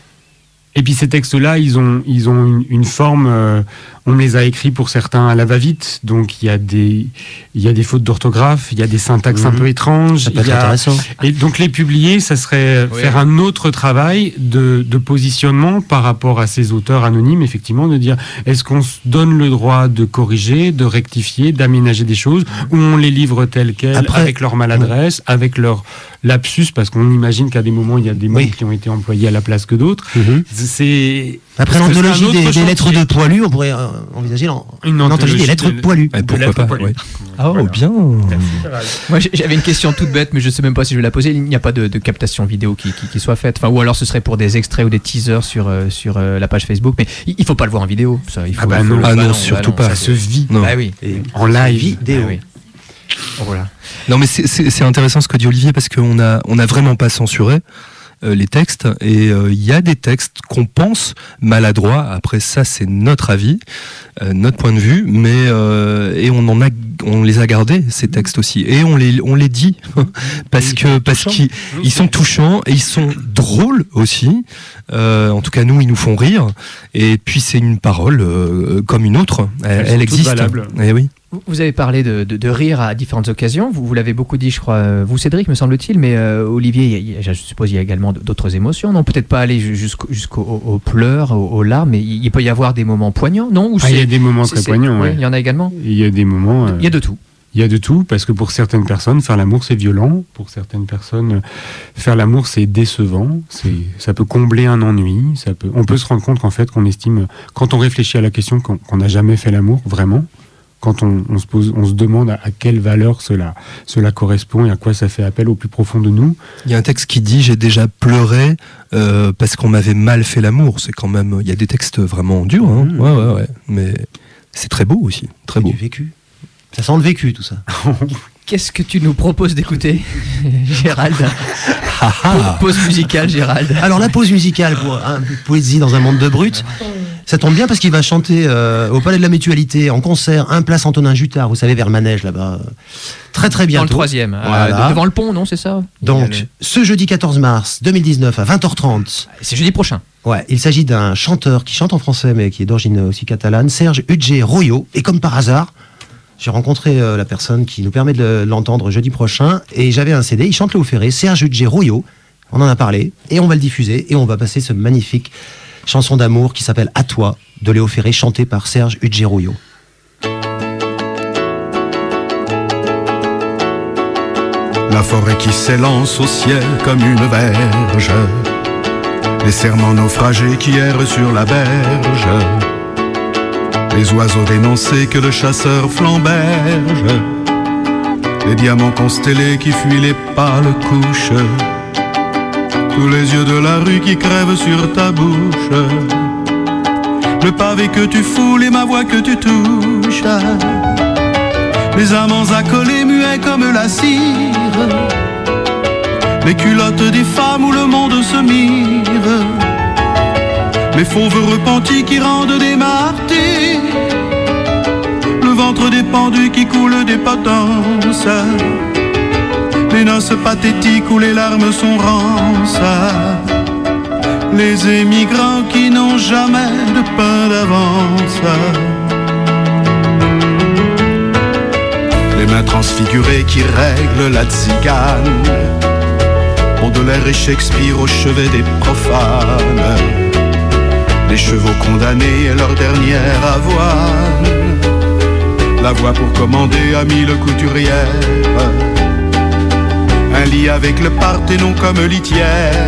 Et puis ces textes-là, ils ont une forme. On les a écrits pour certains à la va-vite, donc il y a des fautes d'orthographe, il y a des syntaxes un peu étranges. Ça peut être intéressant. Et donc les publier, ça serait faire un autre travail de positionnement par rapport à ces auteurs anonymes, effectivement, de dire est-ce qu'on se donne le droit de corriger, de rectifier, d'aménager des choses, ou on les livre telles quelles, Après, avec leur maladresse, avec leur lapsus, parce qu'on imagine qu'à des moments, il y a des mots qui ont été employés à la place que d'autres. Après parce que l'anthologie c'est un autre des chantier. lettres de poilus, on pourrait envisager une anthologie des lettres poilues. Pourquoi pas, ouais. Voilà. Bien. Moi j'avais une question toute bête, mais je sais même pas si je vais la poser. Il n'y a pas de captation vidéo qui soit faite. Enfin, ou alors ce serait pour des extraits ou des teasers sur la page Facebook, mais il faut pas le voir en vidéo. Ça, il faut, non, surtout pas. Ça se vit. Non. Bah oui. Et En live. vidéo. Ah oui. Voilà. Non, mais c'est intéressant ce que dit Olivier parce qu'on a vraiment pas censuré les textes et il y a des textes qu'on pense maladroits. Après ça, c'est notre avis, notre point de vue, mais et on les a gardés ces textes aussi et on les dit parce qu'ils sont touchants et ils sont drôles aussi. En tout cas, nous, ils nous font rire et puis c'est une parole comme une autre. Elle existe. Valables. Et oui. Vous avez parlé de rire à différentes occasions. Vous l'avez beaucoup dit, je crois, vous Cédric, me semble-t-il, mais Olivier, je suppose il y a également d'autres émotions. Non, peut-être pas aller jusqu'aux pleurs, aux larmes, mais il peut y avoir des moments poignants, non? Il y a des moments très poignants, ouais. Il y en a également. Il y a des moments... Il y a de tout. Il y a de tout, parce que pour certaines personnes, faire l'amour, c'est violent. Pour certaines personnes, faire l'amour, c'est décevant. Ça peut combler un ennui. On peut se rendre compte qu'en fait, qu'on estime, quand on réfléchit à la question qu'on n'a jamais fait l'amour, vraiment, quand on se demande à quelle valeur cela correspond et à quoi ça fait appel au plus profond de nous. Il y a un texte qui dit « J'ai déjà pleuré parce qu'on m'avait mal fait l'amour ». C'est quand même... Il y a des textes vraiment durs, hein. Ouais. Mais c'est très beau aussi, très beau. Du vécu. Ça sent le vécu, tout ça. Qu'est-ce que tu nous proposes d'écouter, Gérald? Pause musicale, Gérald. Alors la pause musicale pour un peu de poésie dans un monde de brutes, ça tombe bien parce qu'il va chanter au Palais de la Mutualité en concert, un place Antonin Jutard, vous savez, vers le manège là-bas, très très bientôt. Dans le 3e, Voilà. devant le pont, non, c'est ça? Donc ce jeudi 14 mars 2019 à 20h30. C'est jeudi prochain. Ouais, il s'agit d'un chanteur qui chante en français mais qui est d'origine aussi catalane, Serge Utge Royo, et comme par hasard, j'ai rencontré la personne qui nous permet de l'entendre jeudi prochain et j'avais un CD, il chante Léo Ferré, Serge Utge Royo, on en a parlé et on va le diffuser et on va passer ce magnifique chanson d'amour qui s'appelle À toi de Léo Ferré, chantée par Serge Utge Royo. La forêt qui s'élance au ciel comme une verge, les serments naufragés qui errent sur la berge, les oiseaux dénoncés que le chasseur flamberge, les diamants constellés qui fuient les pâles couches, tous les yeux de la rue qui crèvent sur ta bouche, le pavé que tu foules et ma voix que tu touches, les amants accolés muets comme la cire, les culottes des femmes où le monde se mire, les fauves repentis qui rendent des martyrs, le ventre des pendus qui coule des potences, les noces pathétiques où les larmes sont rances, les émigrants qui n'ont jamais de pain d'avance, les mains transfigurées qui règlent la tzigane, Baudelaire et Shakespeare au chevet des profanes, les chevaux condamnés et leur dernière avoine, la voix pour commander à 1000 couturières, un lit avec le Parthénon comme litière,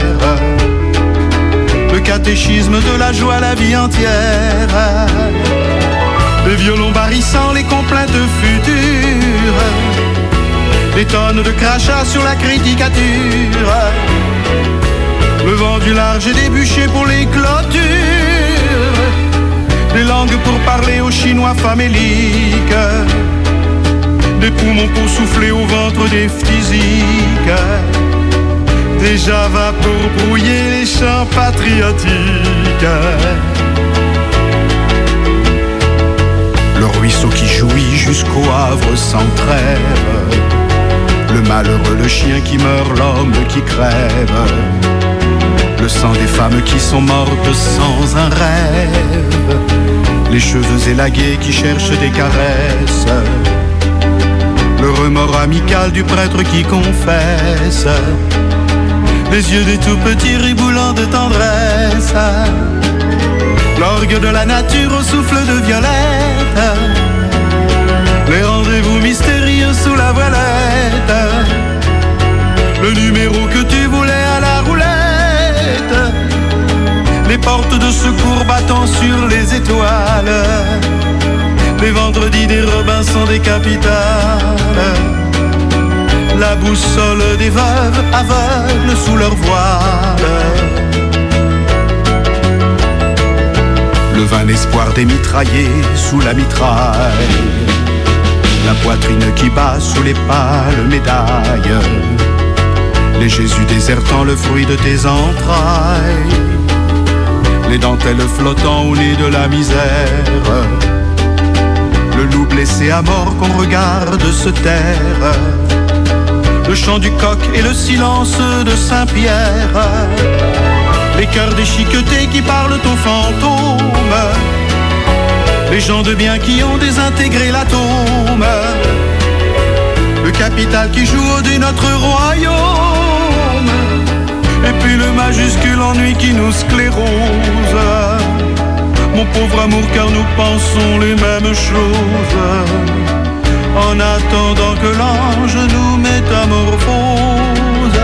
le catéchisme de la joie, la vie entière, les violons barrissant, les complaintes futures, des tonnes de crachats sur la criticature, le vent du large et des bûchers pour les clôtures, des langues pour parler aux Chinois faméliques, des poumons pour souffler au ventre des phtisiques, des javas pour brouiller les chants patriotiques. Le ruisseau qui jouit jusqu'au Havre sans trêve, le malheureux, le chien qui meurt, l'homme qui crève, le sang des femmes qui sont mortes sans un rêve, les cheveux élagués qui cherchent des caresses, le remords amical du prêtre qui confesse, les yeux des tout petits riboulants de tendresse, l'orgue de la nature au souffle de violette, les rendez-vous mystérieux sous la voilette, le numéro que tu voulais à la roulette, les portes de secours battant sur les étoiles, les vendredis des Robinson des capitales, la boussole des veuves aveugles sous leur voile, le vain espoir des mitraillés sous la mitraille, la poitrine qui bat sous les pâles médailles, les Jésus désertant le fruit de tes entrailles, les dentelles flottant au nez de la misère, le loup blessé à mort qu'on regarde se taire, le chant du coq et le silence de Saint-Pierre, les cœurs déchiquetés qui parlent aux fantômes, les gens de bien qui ont désintégré l'atome, le capital qui joue au de notre royaume, et puis le majuscule ennui qui nous sclérose. Mon pauvre amour, car nous pensons les mêmes choses, en attendant que l'ange nous métamorphose.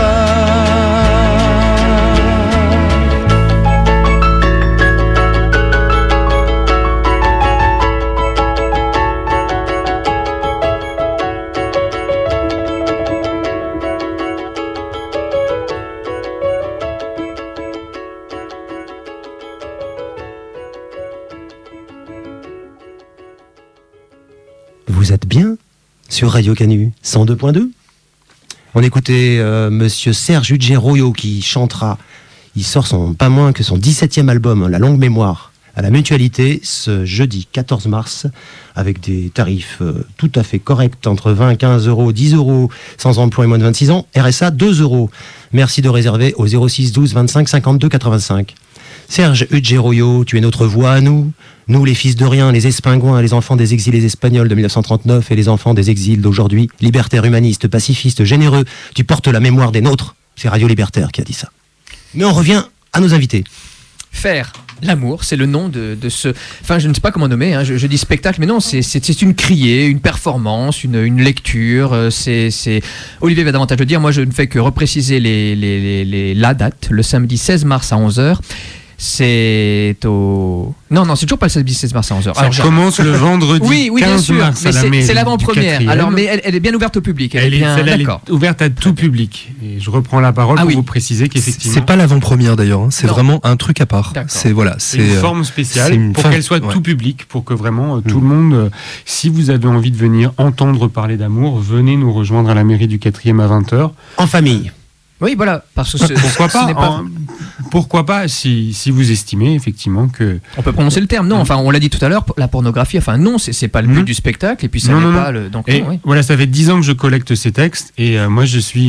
Vous êtes bien sur Radio Canu 102.2. On écoutait monsieur Serge Udgeroyo qui chantera, il sort pas moins que son 17e album, La Longue Mémoire, à la Mutualité, ce jeudi 14 mars, avec des tarifs tout à fait corrects, entre 20, 15 euros, 10 euros, sans emploi et moins de 26 ans, RSA 2 euros. Merci de réserver au 06 12 25 52 85. Serge Udgeroyo, tu es notre voix à nous les fils de rien, les espingouins, les enfants des exilés espagnols de 1939 et les enfants des exils d'aujourd'hui, libertaires, humanistes, pacifistes, généreux, tu portes la mémoire des nôtres. C'est Radio Libertaire qui a dit ça. Mais on revient à nos invités. Faire l'amour, c'est le nom de ce... Enfin, je ne sais pas comment nommer, hein, je dis spectacle, mais non, c'est une criée, une performance, une lecture. Olivier va davantage le dire, moi je ne fais que repréciser la date, le samedi 16 mars à 11h. C'est au... Non, c'est toujours pas le samedi 16 mars à 11h. Ça commence le vendredi 15 mars à la mairie. C'est l'avant-première. Alors, mais elle est bien ouverte au public. Elle est ouverte à tout public. Et je reprends la parole pour vous préciser qu'effectivement... C'est pas l'avant-première d'ailleurs, hein. C'est vraiment un truc à part. C'est une forme spéciale pour qu'elle soit tout public, pour que vraiment tout le monde, si vous avez envie de venir entendre parler d'amour, venez nous rejoindre à la mairie du 4e à 20h. En famille. Oui, voilà. Parce que Pourquoi ce n'est pas, pourquoi pas si vous estimez effectivement que... On peut prononcer le terme. Non, enfin, on l'a dit tout à l'heure, la pornographie, enfin non, c'est pas le but du spectacle, et puis ça n'est pas le... Donc, et non, oui. voilà, ça fait 10 ans que je collecte ces textes, et moi je suis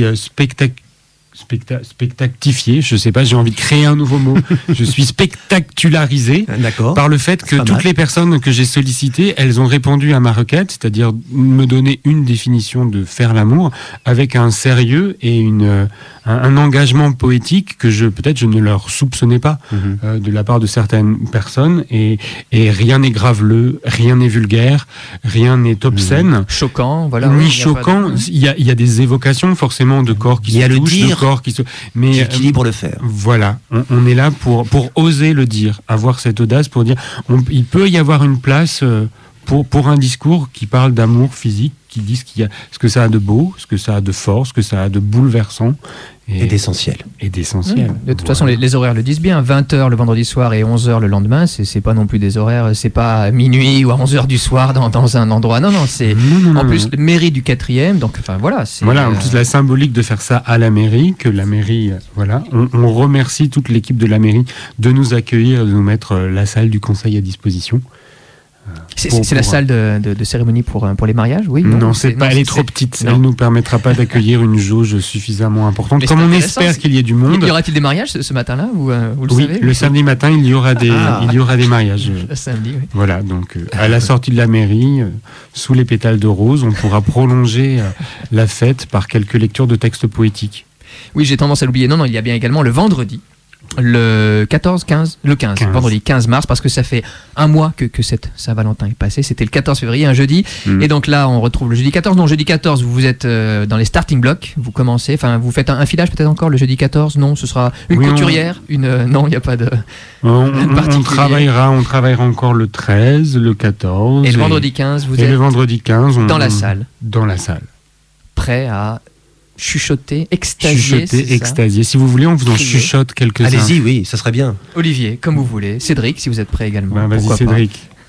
spectactifié, je sais pas, j'ai envie de créer un nouveau mot. Je suis spectacularisé par le fait que toutes les personnes que j'ai sollicitées, elles ont répondu à ma requête, c'est-à-dire me donner une définition de faire l'amour avec un sérieux et un engagement poétique que je ne leur soupçonnais pas de la part de certaines personnes, et rien n'est graveleux, rien n'est vulgaire, rien n'est obscène, choquant, voilà, ni choquant. Il y a des évocations forcément de corps qui se touchent, de corps qui qui libre le faire. Voilà, on est là pour oser le dire, avoir cette audace pour dire, il peut y avoir une place pour un discours qui parle d'amour physique, qui dit ce que ça a de beau, ce que ça a de fort, ce que ça a de bouleversant. Et d'essentiel. De toute façon, les horaires le disent bien. 20h le vendredi soir et 11h le lendemain, c'est pas non plus des horaires, c'est pas à minuit ou à 11h du soir dans un endroit. Non, c'est en plus mairie du 4e. Donc, enfin voilà. Voilà, en plus la symbolique de faire ça à la mairie, que la mairie, voilà. On remercie toute l'équipe de la mairie de nous accueillir, de nous mettre la salle du conseil à disposition. C'est la salle de cérémonie pour les mariages, oui? Non, elle est trop petite. Elle ne nous permettra pas d'accueillir une jauge suffisamment importante. Mais comme on espère qu'il y ait du monde. Y aura-t-il des mariages ce matin-là, vous le oui, savez? Le samedi matin, il y aura des mariages. Le samedi, oui. Voilà, donc à la sortie de la mairie, sous les pétales de rose, on pourra prolonger la fête par quelques lectures de textes poétiques. Oui, j'ai tendance à l'oublier. Non, il y a bien également le vendredi. Le 15, vendredi 15 mars, parce que ça fait un mois que cette Saint-Valentin est passée. C'était le 14 février, un jeudi. Et donc là, on retrouve le jeudi 14. Non, jeudi 14, vous êtes dans les starting blocks. Vous commencez, enfin, vous faites un filage peut-être encore le jeudi 14. Non, ce sera une couturière. Non, il n'y a pas de. On travaillera encore le 13, le 14. Et le vendredi 15, vous êtes. Et le vendredi 15, dans la salle. Dans la salle. Prêt à chuchoter, extasier. Si vous voulez, on vous en chuchote quelques-uns. Allez-y, oui, ça serait bien. Olivier, comme vous voulez. Cédric, si vous êtes prêt également. Vas-y, Cédric.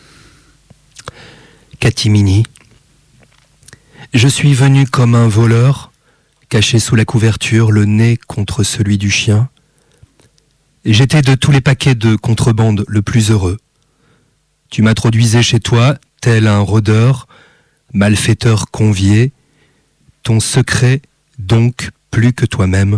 Catimini. Je suis venu comme un voleur, caché sous la couverture, le nez contre celui du chien. J'étais de tous les paquets de contrebande le plus heureux. Tu m'introduisais chez toi, tel un rôdeur, malfaiteur convié, ton secret donc plus que toi-même.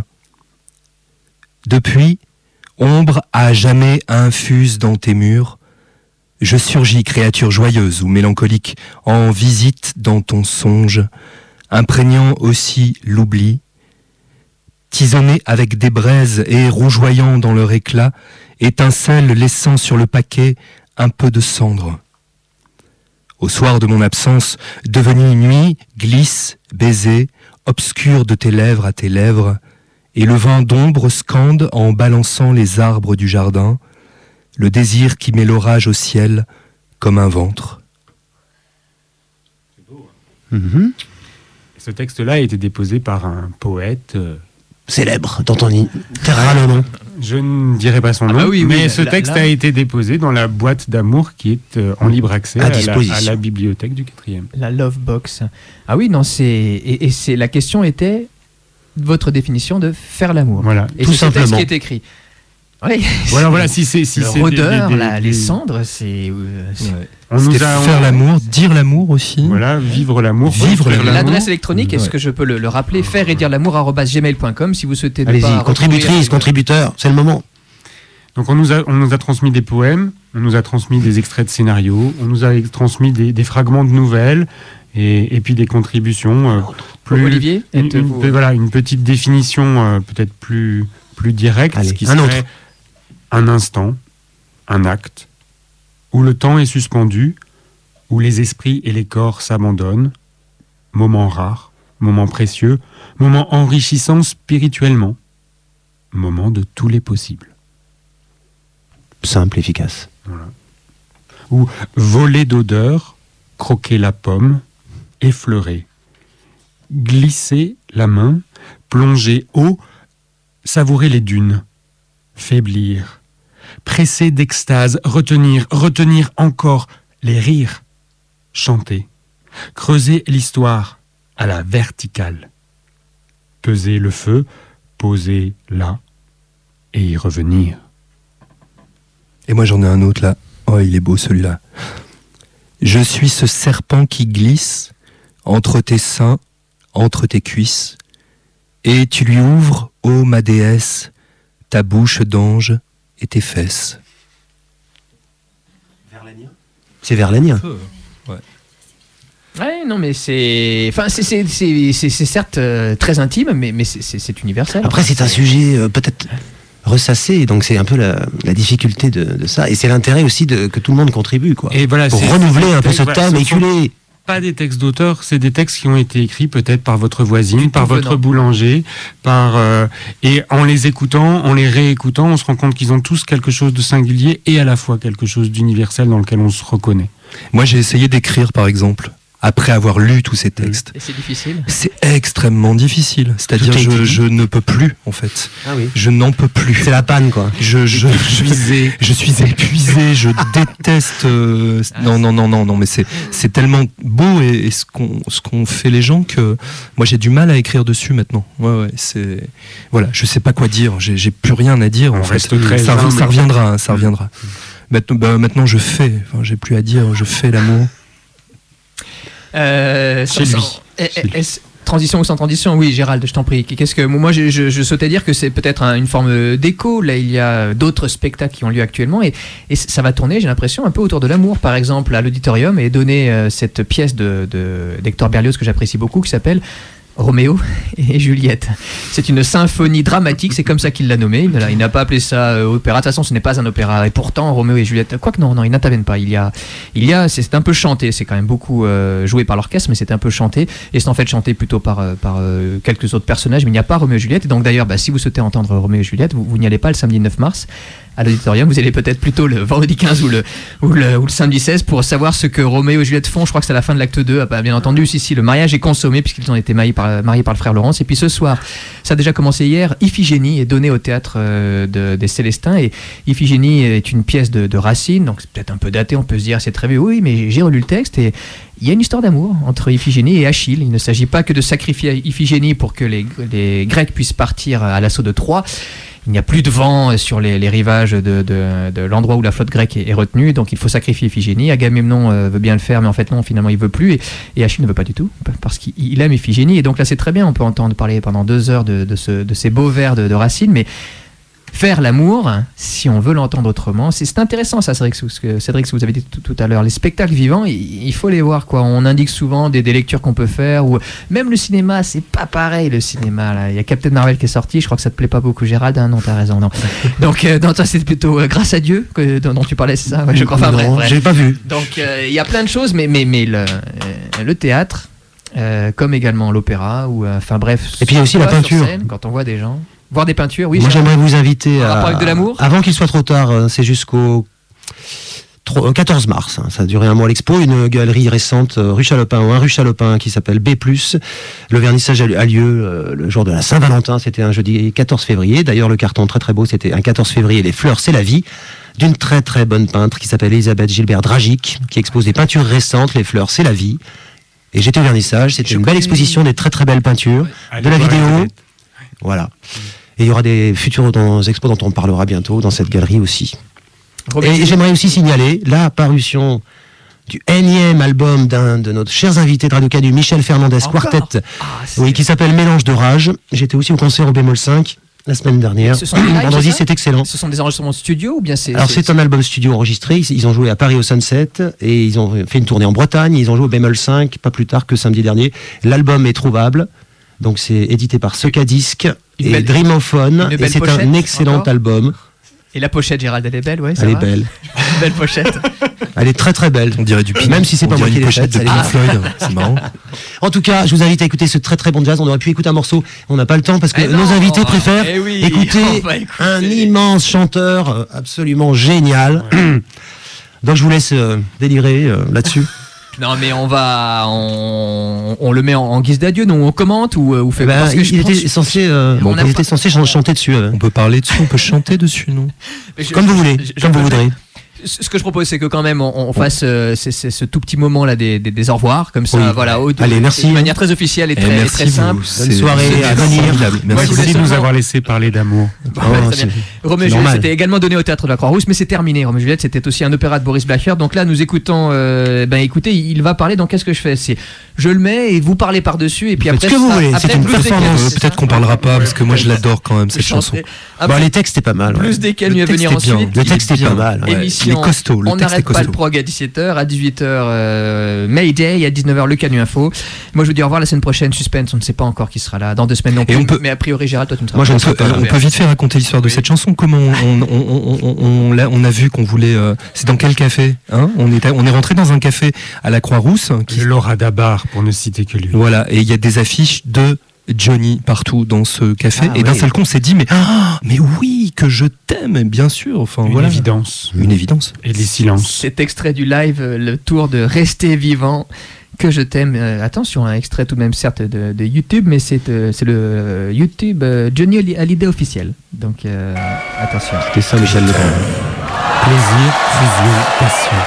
Depuis, ombre à jamais infuse dans tes murs, je surgis, créature joyeuse ou mélancolique, en visite dans ton songe, imprégnant aussi l'oubli, tisonné avec des braises et rougeoyant dans leur éclat, étincelle laissant sur le paquet un peu de cendre. Au soir de mon absence, devenue nuit, glisse, baiser, obscur de tes lèvres à tes lèvres, et le vent d'ombre scande en balançant les arbres du jardin, le désir qui met l'orage au ciel comme un ventre. C'est beau, hein. Ce texte-là a été déposé par un poète célèbre, dont on taira le nom. Je ne dirai pas son nom, mais ce texte a été déposé dans la boîte d'amour qui est en libre accès à la bibliothèque du 4e. La Love Box. Ah oui, non, et la question était votre définition de faire l'amour. Voilà, et tout c'est simplement. Ce texte qui est écrit. Oui. Voilà, si c'est le rôdeur, les cendres, c'est. Faire l'amour, dire l'amour aussi. Voilà, vivre l'amour. L'adresse électronique, est-ce que je peux le rappeler? Faire et dire l'amour@gmail.com si vous souhaitez. Allez-y, contributrice, contributeur, c'est le moment. Donc on nous a transmis des poèmes, on nous a transmis des extraits de scénarios, on nous a transmis des fragments de nouvelles et puis des contributions. Olivier, une petite définition peut-être plus directe, ce qui serait un instant, un acte, où le temps est suspendu, où les esprits et les corps s'abandonnent, moment rare, moment précieux, moment enrichissant spirituellement, moment de tous les possibles. Simple, efficace. Voilà. Ou voler d'odeur, croquer la pomme, effleurer, glisser la main, plonger haut, savourer les dunes, faiblir, presser d'extase, retenir encore les rires, chanter, creuser l'histoire à la verticale, peser le feu, poser là et y revenir. Et moi j'en ai un autre là. Oh, il est beau celui-là. Je suis ce serpent qui glisse entre tes seins, entre tes cuisses, et tu lui ouvres, ô ma déesse, ta bouche d'ange et tes fesses. C'est Verlaine. Ouais, non, mais c'est certes très intime, mais c'est universel. Après, c'est un sujet peut-être ressassé, donc c'est un peu la difficulté de ça. Et c'est l'intérêt aussi que tout le monde contribue, quoi. Et voilà, pour renouveler un peu ce thème éculé. Pas des textes d'auteur, c'est des textes qui ont été écrits peut-être par votre voisine, par votre boulanger, et en les écoutant, en les réécoutant, on se rend compte qu'ils ont tous quelque chose de singulier et à la fois quelque chose d'universel dans lequel on se reconnaît. Moi j'ai essayé d'écrire par exemple, après avoir lu tous ces textes. Et c'est difficile ? C'est extrêmement difficile. C'est-à-dire je ne peux plus en fait. Ah oui. Je n'en peux plus. C'est la panne quoi. Je suis épuisé, je déteste. Non, mais c'est tellement beau et ce qu'ont fait les gens que moi j'ai du mal à écrire dessus maintenant. Ouais, c'est voilà, je sais pas quoi dire. J'ai plus rien à dire. On en reste fait. très ça reviendra. Maintenant je fais. Enfin, j'ai plus à dire. Je fais l'amour. Chez lui. Transition ou sans transition, oui, Gérald, je t'en prie. Qu'est-ce que moi je souhaitais dire que c'est peut-être une forme d'écho. Là, il y a d'autres spectacles qui ont lieu actuellement et ça va tourner, j'ai l'impression, un peu autour de l'amour, par exemple, à l'auditorium et donner cette pièce d'Hector Berlioz que j'apprécie beaucoup, qui s'appelle Roméo et Juliette. C'est une symphonie dramatique, c'est comme ça qu'il l'a nommé. Il n'a pas appelé ça opéra. De toute façon, ce n'est pas un opéra. Et pourtant, Roméo et Juliette, quoique non, ils n'interviennent pas. C'est un peu chanté. C'est quand même beaucoup joué par l'orchestre, mais c'est un peu chanté. Et c'est en fait chanté plutôt par quelques autres personnages. Mais il n'y a pas Roméo et Juliette. Et donc d'ailleurs, si vous souhaitez entendre Roméo et Juliette, vous n'y allez pas le samedi 9 mars. À l'auditorium, vous allez peut-être plutôt le vendredi 15 ou le samedi 16 pour savoir ce que Roméo et Juliette font. Je crois que c'est à la fin de l'acte 2. Bien entendu, si le mariage est consommé puisqu'ils ont été mariés par le frère Laurence. Et puis ce soir, ça a déjà commencé hier, Iphigénie est donnée au théâtre des Célestins. Et Iphigénie est une pièce de Racine, donc c'est peut-être un peu daté, on peut se dire c'est très vieux. Oui, mais j'ai relu le texte et il y a une histoire d'amour entre Iphigénie et Achille. Il ne s'agit pas que de sacrifier Iphigénie pour que les Grecs puissent partir à l'assaut de Troie. Il n'y a plus de vent sur les rivages de l'endroit où la flotte grecque est retenue, donc il faut sacrifier Iphigénie. Agamemnon veut bien le faire, mais en fait non, finalement il veut plus, et Achille ne veut pas du tout, parce qu'il aime Iphigénie. Et donc là c'est très bien, on peut entendre parler pendant 2 heures de ces beaux vers de Racine, mais faire l'amour, si on veut l'entendre autrement, c'est intéressant ça, Cédric, ce que vous avez dit tout à l'heure. Les spectacles vivants, il faut les voir, quoi. On indique souvent des lectures qu'on peut faire, ou même le cinéma, c'est pas pareil le cinéma. Là. Il y a Captain Marvel qui est sorti, je crois que ça te plaît pas beaucoup, Gérald. Non, t'as raison, non. Donc, toi, c'est plutôt Grâce à Dieu dont tu parlais, c'est ça? Ouais, je crois. Enfin, bref. J'ai pas vu. Donc, il y a plein de choses, mais le théâtre, comme également l'opéra, ou enfin bref. Et puis il y a aussi la peinture. Scène, quand on voit des gens. Voir des peintures, oui. Moi, j'aimerais vous inviter à... avec de l'amour. Avant qu'il soit trop tard, c'est jusqu'au 14 mars. Ça a duré un mois l'expo. Une galerie récente, rue Chalopin, qui s'appelle B+. Le vernissage a lieu le jour de la Saint-Valentin. C'était un jeudi 14 février. D'ailleurs, le carton très très beau, c'était un 14 février. Les fleurs, c'est la vie. D'une très très bonne peintre qui s'appelle Elisabeth Gilbert-Dragic, qui expose des peintures récentes. Les fleurs, c'est la vie. Et j'étais au vernissage. C'était une belle exposition, des très très belles peintures, de la vidéo. Voilà. Et il y aura des futurs expos dont on parlera bientôt dans cette galerie aussi. Et j'aimerais aussi signaler la parution du énième album d'un de nos chers invités de Radio Canu, Michel Fernandez Quartet, qui s'appelle Mélange de rage. J'étais aussi au concert au bémol 5 la semaine dernière. Vendredi, c'est excellent. Ce sont des enregistrements studio ou bien c'est... Alors c'est un album studio enregistré. Ils ont joué à Paris au Sunset et ils ont fait une tournée en Bretagne. Ils ont joué au bémol 5 pas plus tard que samedi dernier. L'album est trouvable. Donc c'est édité par Secadisc et Dreamophone, et c'est un excellent album. Et la pochette, Gérald, elle est belle, ouais. Elle est belle. Une belle pochette. Elle est très très belle. On dirait du Pink. Même si c'est pas moi qui l'ai faite. de Pink Floyd. C'est marrant. En tout cas, je vous invite à écouter ce très très bon jazz. On aurait pu écouter un morceau, on n'a pas le temps parce que nos invités préfèrent écouter un immense chanteur absolument génial. Donc je vous laisse délirer là-dessus. Non mais on le met en guise d'adieu, non? On commente ou fait parce que il était censé chanter dessus. On peut parler dessus, on peut chanter dessus, non? Comme vous voulez, comme vous voudrez. Ce que je propose, c'est que quand même on fasse ce tout petit moment là des au revoir, comme ça, Oui. voilà, Allez, merci. de manière très officielle et très, merci très simple. vous. Bonne soirée, à venir. Formidable. Moi, Merci je voulais Merci de nous seulement- avoir laissé parler d'amour. Ouais, très bien. Roméo et Juliette, normal. c'était également donné au théâtre de la Croix-Rousse, mais c'est terminé. Roméo et Juliette, c'était aussi un opéra de Boris Blacher. Donc là, nous écoutons. Écoutez, il va parler. Donc qu'est-ce que je fais? Je le mets et vous parlez par-dessus. Et puis Faites après, ce que vous sera- voulez, après, c'est une plus des performance. quels, c'est Peut-être ça qu'on parlera pas parce que moi je l'adore quand même cette Je chanson. chanterai. Après, Bon, les textes, c'était pas mal. ouais. plus des quels Le mieux texte venir est bien. ensuite. Le texte est pas mal. ouais. Émission, il est costaud, le on texte est n'arrête pas costaud. le prog à 17h, à 18h Mayday, à 19h le Canu Info. Moi je vous dis au revoir la semaine prochaine, suspense, on ne sait pas encore qui sera là, dans 2 semaines non Et plus, on peut- mais a priori Gérald, toi tu ne seras Moi, je pas ne là. serai pas là. On peut vite fait raconter l'histoire de cette chanson. Comment on a vu qu'on voulait. C'est dans quel café hein on est rentré dans un café à la Croix-Rousse. Le Laura Dabar, pour ne citer que lui. Voilà, et il y a des affiches de Johnny partout dans ce café. Ah, et d'un oui. seul coup, on s'est dit mais oui, que je t'aime, bien sûr. Enfin Une voilà, évidence. une évidence. Et les silences. Cet extrait du live, le tour de Rester vivant, que je t'aime. Attention, un extrait tout de même certes de YouTube, mais c'est le YouTube Johnny Hallyday officiel. Donc attention. C'était ça, Michel Legrand. Plaisir, fusion, passion.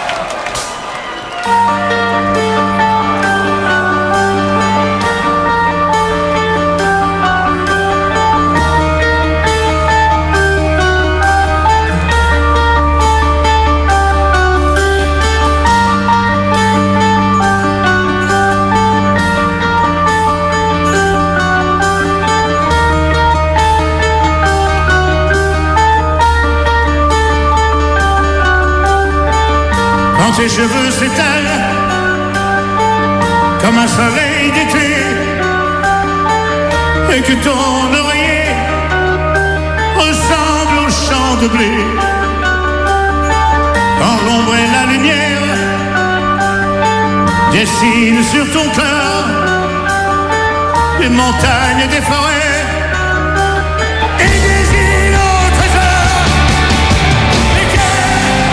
Quand tes cheveux s'étalent comme un soleil d'été et que ton oreiller ressemble au champ de blé, quand l'ombre et la lumière dessinent sur ton corps les montagnes des forêts et des îles au trésor, lesquelles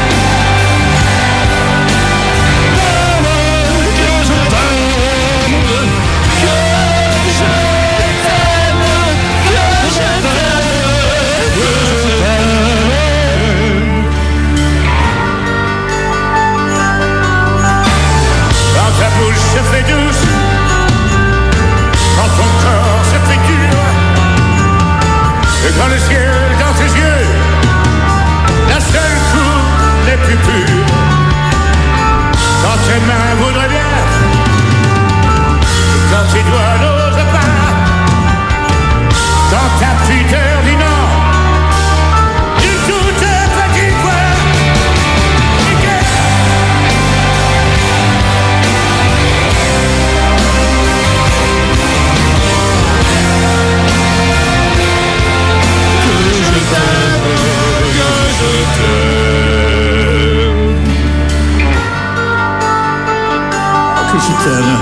quand ta bouche se fait douce, quand ton corps se fait dur, et quand le ciel dans tes yeux, la seule couleur les plus pures, quand tes mains voudraient bien, et quand tes doigts n'osent pas, quand ta pudeur dit non, de toute petite voix, et que que je t'aime.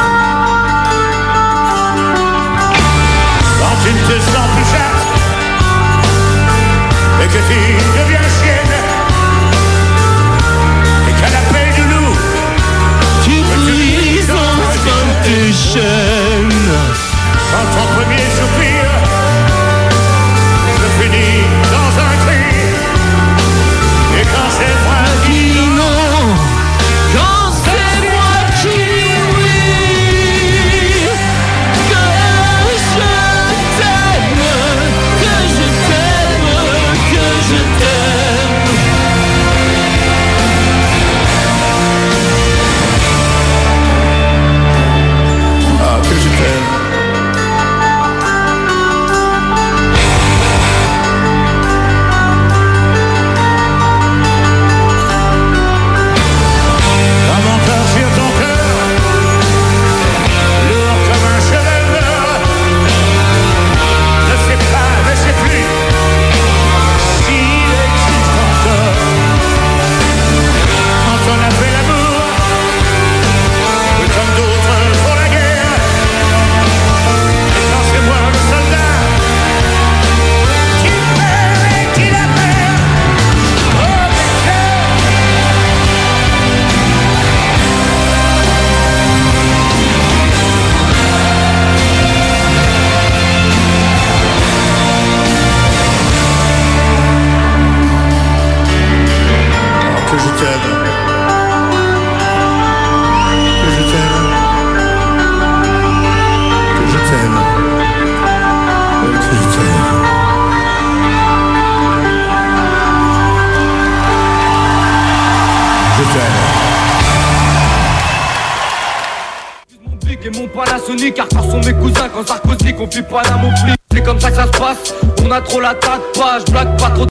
Quand tu ne te sens plus chatte et que tu deviens chienne et qu'à la paix du loup tu brises enfin tes chaînes. Quand ton premier soupir se finit dans un cri et quand c'est moi qui non, quand c'est moi qui oui. maçonnique, car sont mes cousins quand Sarkozy confie pas la mon flic. C'est comme ça que ça se passe, on a trop la tête pas, je blague pas trop.